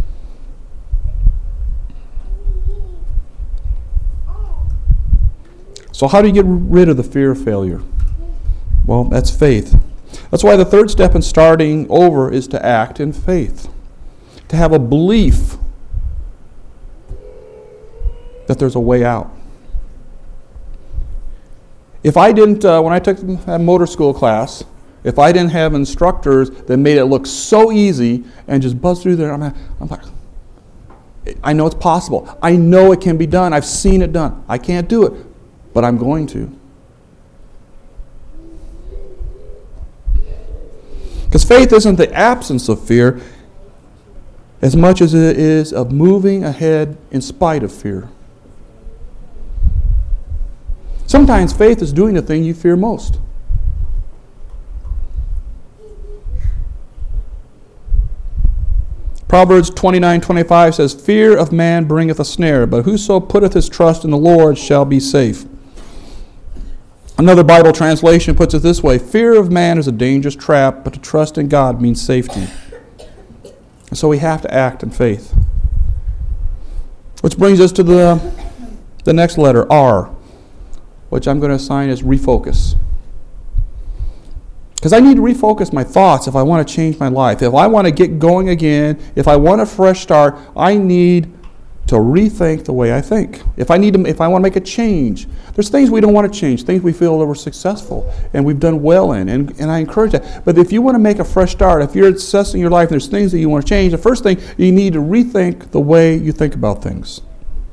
So how do you get rid of the fear of failure? Well, that's faith. That's why the third step in starting over is to act in faith. To have a belief that there's a way out. If I didn't, when I took a motor school class, if I didn't have instructors that made it look so easy and just buzz through there, I'm like, I know it's possible. I know it can be done. I've seen it done. I can't do it, but I'm going to. Because faith isn't the absence of fear as much as it is of moving ahead in spite of fear. Sometimes faith is doing the thing you fear most. Proverbs 29:25 says, "Fear of man bringeth a snare, but whoso putteth his trust in the Lord shall be safe." Another Bible translation puts it this way: "Fear of man is a dangerous trap, but to trust in God means safety." And so we have to act in faith. Which brings us to the next letter, R, which I'm going to assign as refocus. Because I need to refocus my thoughts if I want to change my life. If I want to get going again, if I want a fresh start, I need to rethink the way I think. If I want to make a change, there's things we don't want to change, things we feel that we're successful and we've done well in, and I encourage that. But if you want to make a fresh start, if you're assessing your life and there's things that you want to change, the first thing, you need to rethink the way you think about things.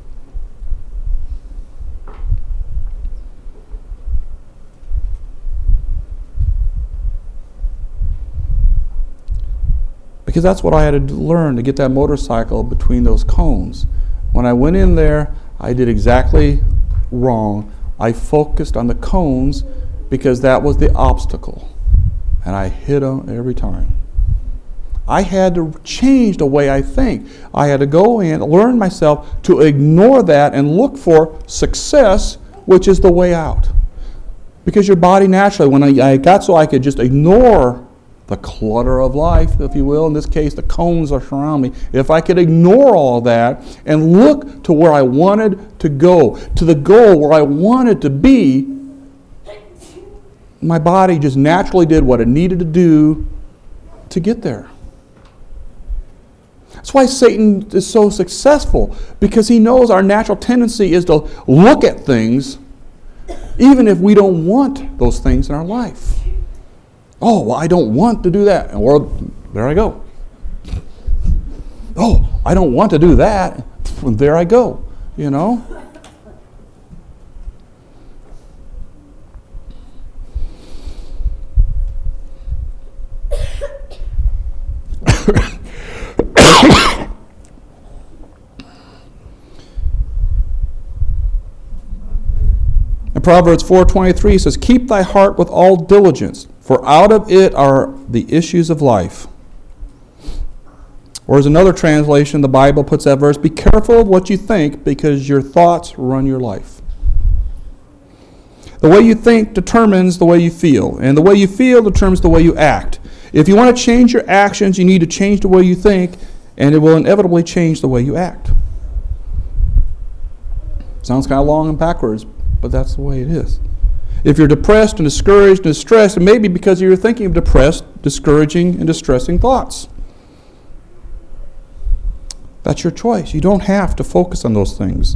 Because that's what I had to learn to get that motorcycle between those cones. When I went in there, I did exactly wrong. I focused on the cones because that was the obstacle. And I hit them every time. I had to change the way I think. I had to go in, learn myself to ignore that and look for success, which is the way out. Because your body naturally, when I got so I could just ignore the clutter of life, if you will. In this case, the cones are surround me. If I could ignore all that and look to where I wanted to go, to the goal where I wanted to be, my body just naturally did what it needed to do to get there. That's why Satan is so successful, because he knows our natural tendency is to look at things even if we don't want those things in our life. Oh, well, I don't want to do that. And well, there I go. Oh, I don't want to do that. And there I go, you know. And Proverbs 4:23 says, "Keep thy heart with all diligence, for out of it are the issues of life." Or as another translation, the Bible puts that verse, "Be careful of what you think, because your thoughts run your life." The way you think determines the way you feel, and the way you feel determines the way you act. If you want to change your actions, you need to change the way you think, and it will inevitably change the way you act. Sounds kind of long and backwards, but that's the way it is. If you're depressed and discouraged and distressed, it may be because you're thinking of depressed, discouraging, and distressing thoughts. That's your choice. You don't have to focus on those things.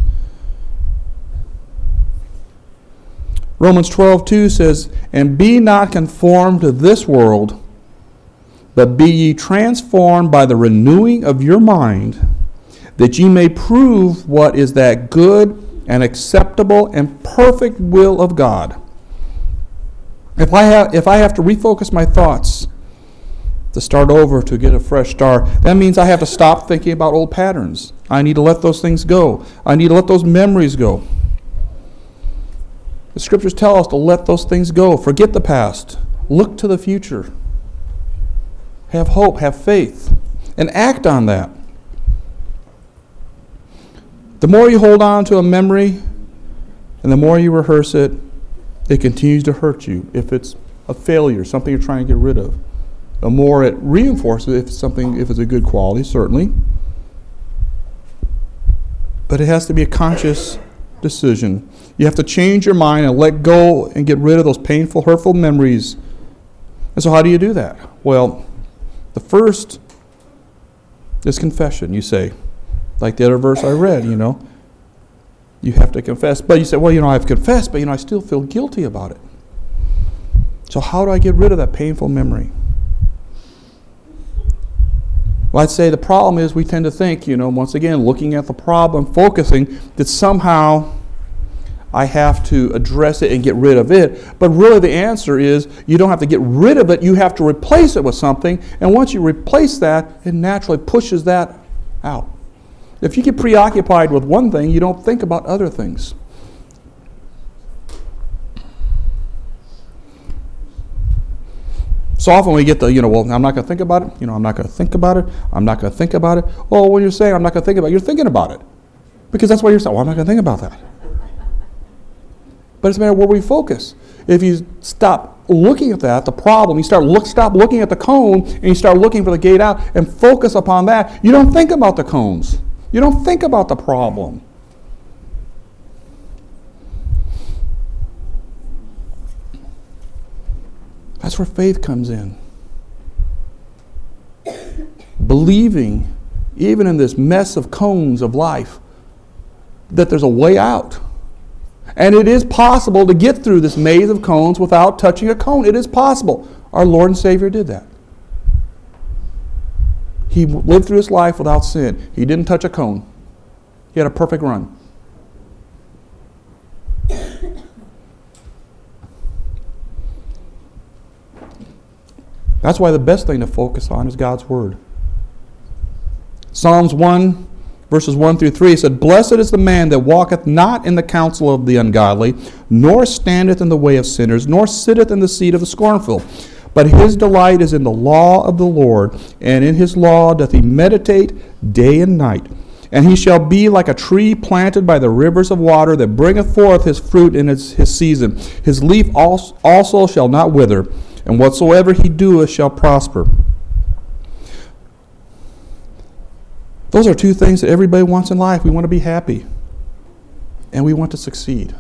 Romans 12:2 says, "And be not conformed to this world, but be ye transformed by the renewing of your mind, that ye may prove what is that good and acceptable and perfect will of God." If I have to refocus my thoughts to start over, to get a fresh start, that means I have to stop thinking about old patterns. I need to let those things go. I need to let those memories go. The scriptures tell us to let those things go. Forget the past. Look to the future. Have hope, have faith, and act on that. The more you hold on to a memory and the more you rehearse it, it continues to hurt you. If it's a failure, something you're trying to get rid of, the more it reinforces if it's a good quality, certainly. But it has to be a conscious decision. You have to change your mind and let go and get rid of those painful, hurtful memories. And so how do you do that? Well, the first is confession, you say. Like the other verse I read, you have to confess. But you say, well, I've confessed, but I still feel guilty about it. So how do I get rid of that painful memory? Well, I'd say the problem is we tend to think, once again, looking at the problem, focusing, that somehow I have to address it and get rid of it. But really the answer is you don't have to get rid of it, you have to replace it with something. And once you replace that, it naturally pushes that out. If you get preoccupied with one thing, you don't think about other things. So often we get the, well, I'm not going to think about it. I'm not going to think about it. I'm not going to think about it. Well, when you're saying I'm not going to think about it, you're thinking about it. Because that's why you're saying, well, I'm not going to think about that. But it's a matter of where we focus. If you stop looking at that, the problem, you stop looking at the cone and you start looking for the gate out and focus upon that, you don't think about the cones. You don't think about the problem. That's where faith comes in. Believing, even in this mess of cones of life, that there's a way out. And it is possible to get through this maze of cones without touching a cone. It is possible. Our Lord and Savior did that. He lived through his life without sin. He didn't touch a cone. He had a perfect run. That's why the best thing to focus on is God's Word. Psalms 1, verses 1 through 3 said, "Blessed is the man that walketh not in the counsel of the ungodly, nor standeth in the way of sinners, nor sitteth in the seat of the scornful. But his delight is in the law of the Lord, and in his law doth he meditate day and night. And he shall be like a tree planted by the rivers of water, that bringeth forth his fruit in his season. His leaf also shall not wither, and whatsoever he doeth shall prosper." Those are two things that everybody wants in life. We want to be happy, and we want to succeed.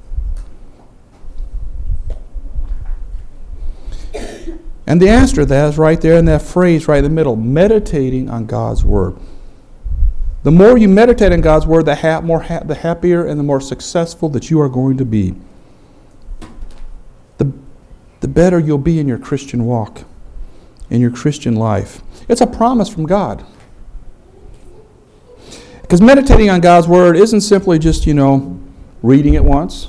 And the answer to that is right there in that phrase right in the middle, meditating on God's Word. The more you meditate on God's Word, the happier and the more successful that you are going to be. The better you'll be in your Christian walk, in your Christian life. It's a promise from God. Because meditating on God's Word isn't simply just, reading it once.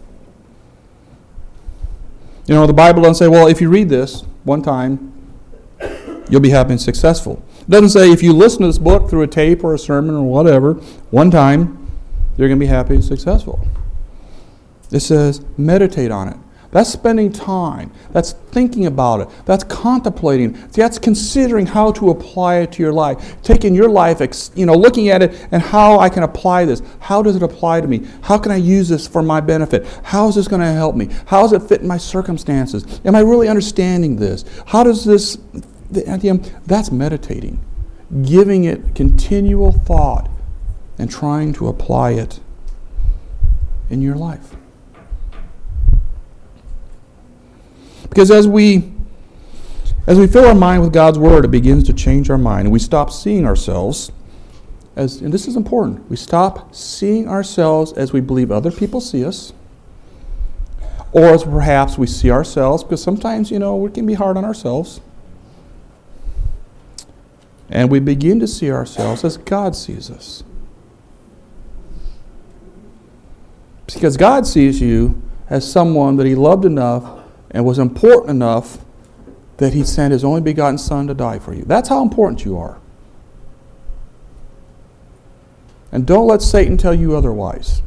The Bible doesn't say, well, if you read this one time, you'll be happy and successful. It doesn't say if you listen to this book through a tape or a sermon or whatever, one time, you're going to be happy and successful. It says meditate on it. That's spending time. That's thinking about it. That's contemplating. That's considering how to apply it to your life. Taking your life, looking at it and how I can apply this. How does it apply to me? How can I use this for my benefit? How is this going to help me? How does it fit in my circumstances? Am I really understanding this? How does this... That's meditating. Giving it continual thought and trying to apply it in your life. Because as we fill our mind with God's Word, it begins to change our mind. And we stop seeing ourselves as, and this is important, we stop seeing ourselves as we believe other people see us, or as perhaps we see ourselves, because sometimes, we can be hard on ourselves. And we begin to see ourselves as God sees us. Because God sees you as someone that He loved enough and was important enough that He sent His only begotten Son to die for you. That's how important you are. And don't let Satan tell you otherwise.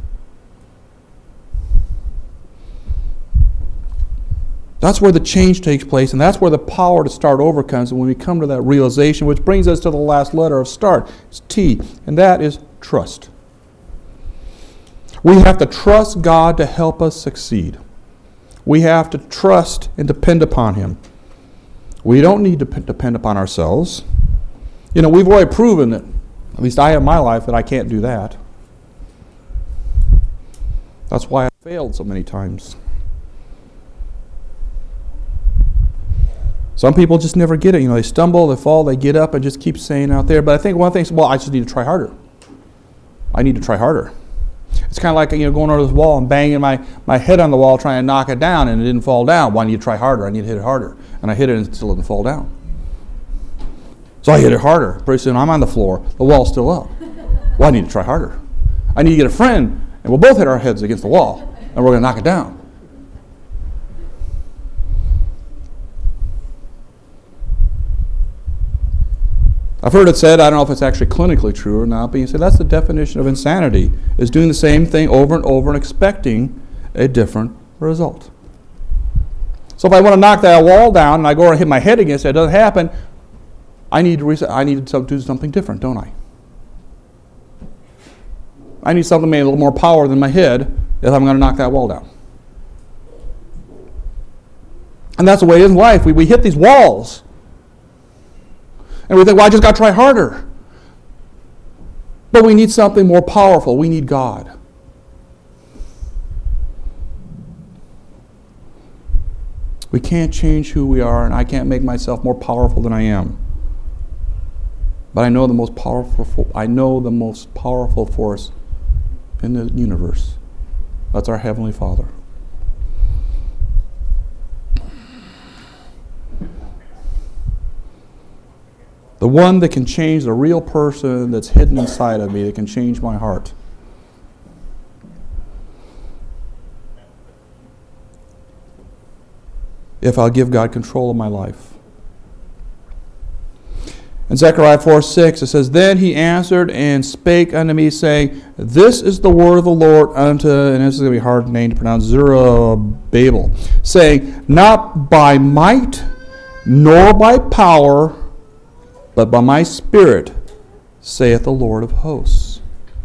That's where the change takes place, and that's where the power to start over comes. And when we come to that realization, which brings us to the last letter of start, it's T, and that is trust. We have to trust God to help us succeed. We have to trust and depend upon Him. We don't need to depend upon ourselves. We've already proven that, at least I have in my life, that I can't do that. That's why I failed so many times. Some people just never get it. They stumble, they fall, they get up and just keep saying out there. But I think one thing is, I just need to try harder. I need to try harder. It's kind of like, going over this wall and banging my head on the wall trying to knock it down, and it didn't fall down. Well, I need to try harder. I need to hit it harder. And I hit it and it still didn't fall down. So I hit it harder. Pretty soon I'm on the floor. The wall's still up. Well, I need to try harder. I need to get a friend, and we'll both hit our heads against the wall, and we're going to knock it down. I've heard it said, I don't know if it's actually clinically true or not, but you say that's the definition of insanity, is doing the same thing over and over and expecting a different result. So if I want to knock that wall down and I go and hit my head against it, it doesn't happen, I need to do something different, don't I? I need something maybe a little more power than my head if I'm going to knock that wall down. And that's the way it is in life. We hit these walls. And we think, well, I just got to try harder. But we need something more powerful. We need God. We can't change who we are, and I can't make myself more powerful than I am. But I know the most powerful force in the universe. That's our Heavenly Father. The one that can change the real person that's hidden inside of me, that can change my heart. If I'll give God control of my life. In Zechariah 4:6 it says, Then he answered and spake unto me, saying, This is the word of the Lord unto, and this is going to be a hard name to pronounce, Zerubbabel, saying, Not by might, nor by power, but by my Spirit, saith the Lord of hosts.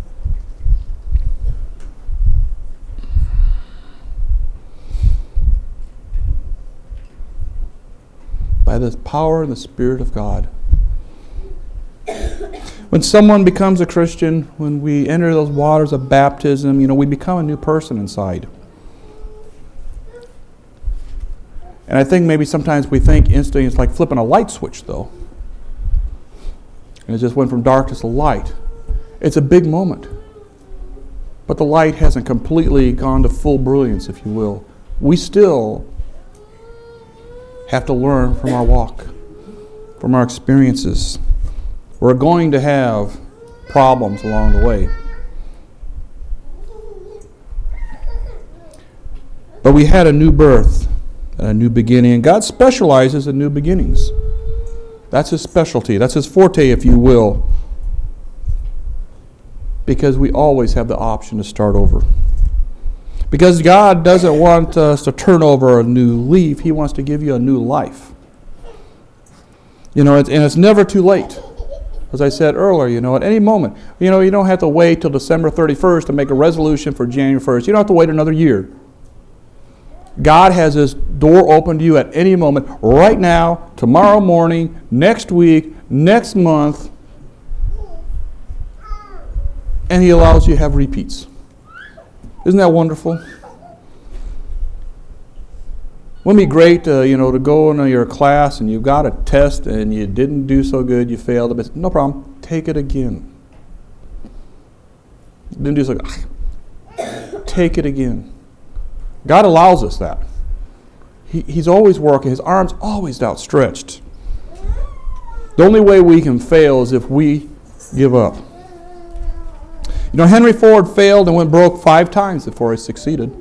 By the power and the Spirit of God. When someone becomes a Christian, when we enter those waters of baptism, we become a new person inside. And I think maybe sometimes we think instantly it's like flipping a light switch, though. And it just went from darkness to light. It's a big moment. But the light hasn't completely gone to full brilliance, if you will. We still have to learn from our walk, from our experiences. We're going to have problems along the way. But we had a new birth and a new beginning. And God specializes in new beginnings. That's His specialty. That's His forte, if you will. Because we always have the option to start over. Because God doesn't want us to turn over a new leaf. He wants to give you a new life. And it's never too late. As I said earlier, at any moment, you don't have to wait till December 31st to make a resolution for January 1st. You don't have to wait another year. God has His door open to you at any moment, right now, tomorrow morning, next week, next month, and He allows you to have repeats. Isn't that wonderful? Wouldn't it be great, to go into your class and you got a test and you didn't do so good, you failed. But no problem, take it again. Didn't do so good. Take it again. God allows us that. He's always working. His arm's always outstretched. The only way we can fail is if we give up. Henry Ford failed and went broke 5 times before he succeeded.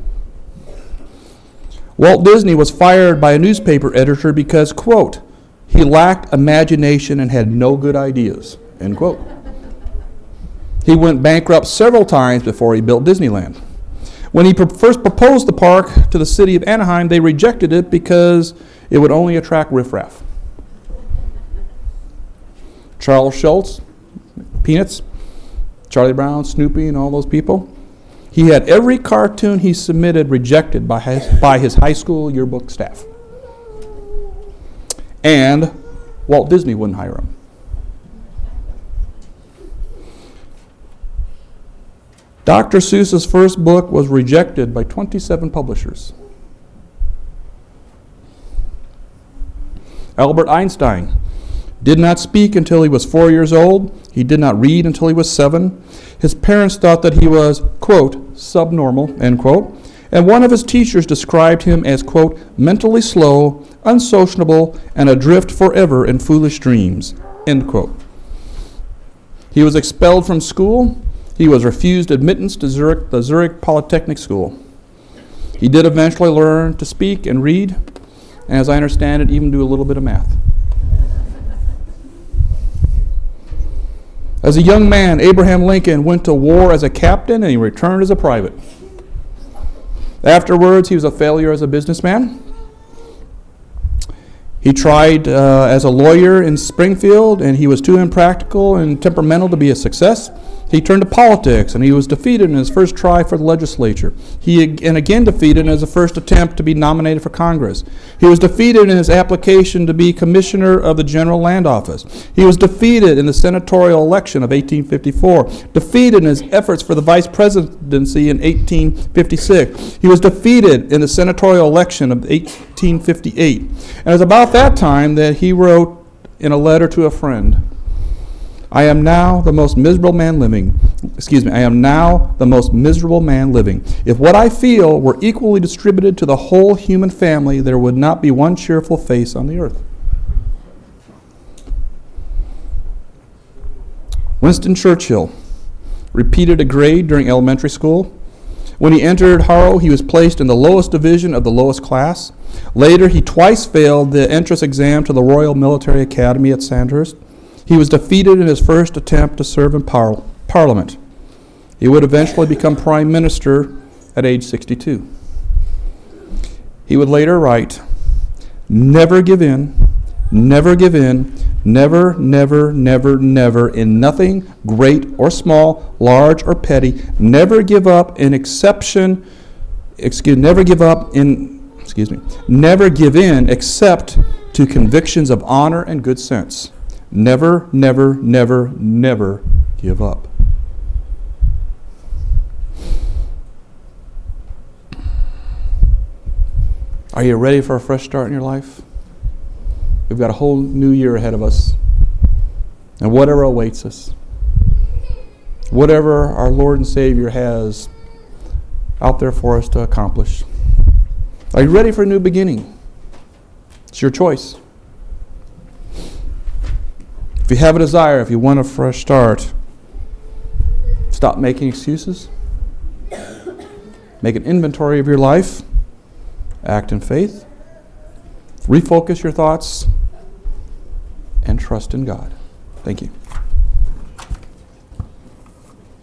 Walt Disney was fired by a newspaper editor because, quote, he lacked imagination and had no good ideas, end quote. He went bankrupt several times before he built Disneyland. When he first proposed the park to the city of Anaheim, they rejected it because it would only attract riffraff. Charles Schultz, Peanuts, Charlie Brown, Snoopy, and all those people. He had every cartoon he submitted rejected by his high school yearbook staff. And Walt Disney wouldn't hire him. Dr. Seuss's first book was rejected by 27 publishers. Albert Einstein did not speak until he was 4 years old. He did not read until he was 7. His parents thought that he was, quote, subnormal, end quote. And one of his teachers described him as, quote, mentally slow, unsociable, and adrift forever in foolish dreams, end quote. He was expelled from school. He was refused admittance to the Zurich Polytechnic School. He did eventually learn to speak and read, and as I understand it, even do a little bit of math. As a young man, Abraham Lincoln went to war as a captain and he returned as a private. Afterwards, he was a failure as a businessman. He tried as a lawyer in Springfield, and he was too impractical and temperamental to be a success. He turned to politics, and he was defeated in his first try for the legislature. He again defeated in his first attempt to be nominated for Congress. He was defeated in his application to be commissioner of the General Land Office. He was defeated in the senatorial election of 1854, defeated in his efforts for the vice presidency in 1856. He was defeated in the senatorial election of 1858. And it was about that time that he wrote in a letter to a friend, I am now the most miserable man living. I am now the most miserable man living. If what I feel were equally distributed to the whole human family, there would not be one cheerful face on the earth. Winston Churchill repeated a grade during elementary school. When he entered Harrow, he was placed in the lowest division of the lowest class. Later, he twice failed the entrance exam to the Royal Military Academy at Sandhurst. He was defeated in his first attempt to serve in Parliament. He would eventually become Prime Minister at age 62. He would later write, never give in, never give in, never, never, never, never, in nothing, great or small, large or petty, never give up in never give in except to convictions of honor and good sense. Never, never, never, never give up. Are you ready for a fresh start in your life? We've got a whole new year ahead of us. And whatever awaits us, whatever our Lord and Savior has out there for us to accomplish. Are you ready for a new beginning? It's your choice. If you have a desire, if you want a fresh start, stop making excuses. Make an inventory of your life. Act in faith. Refocus your thoughts. And trust in God. Thank you.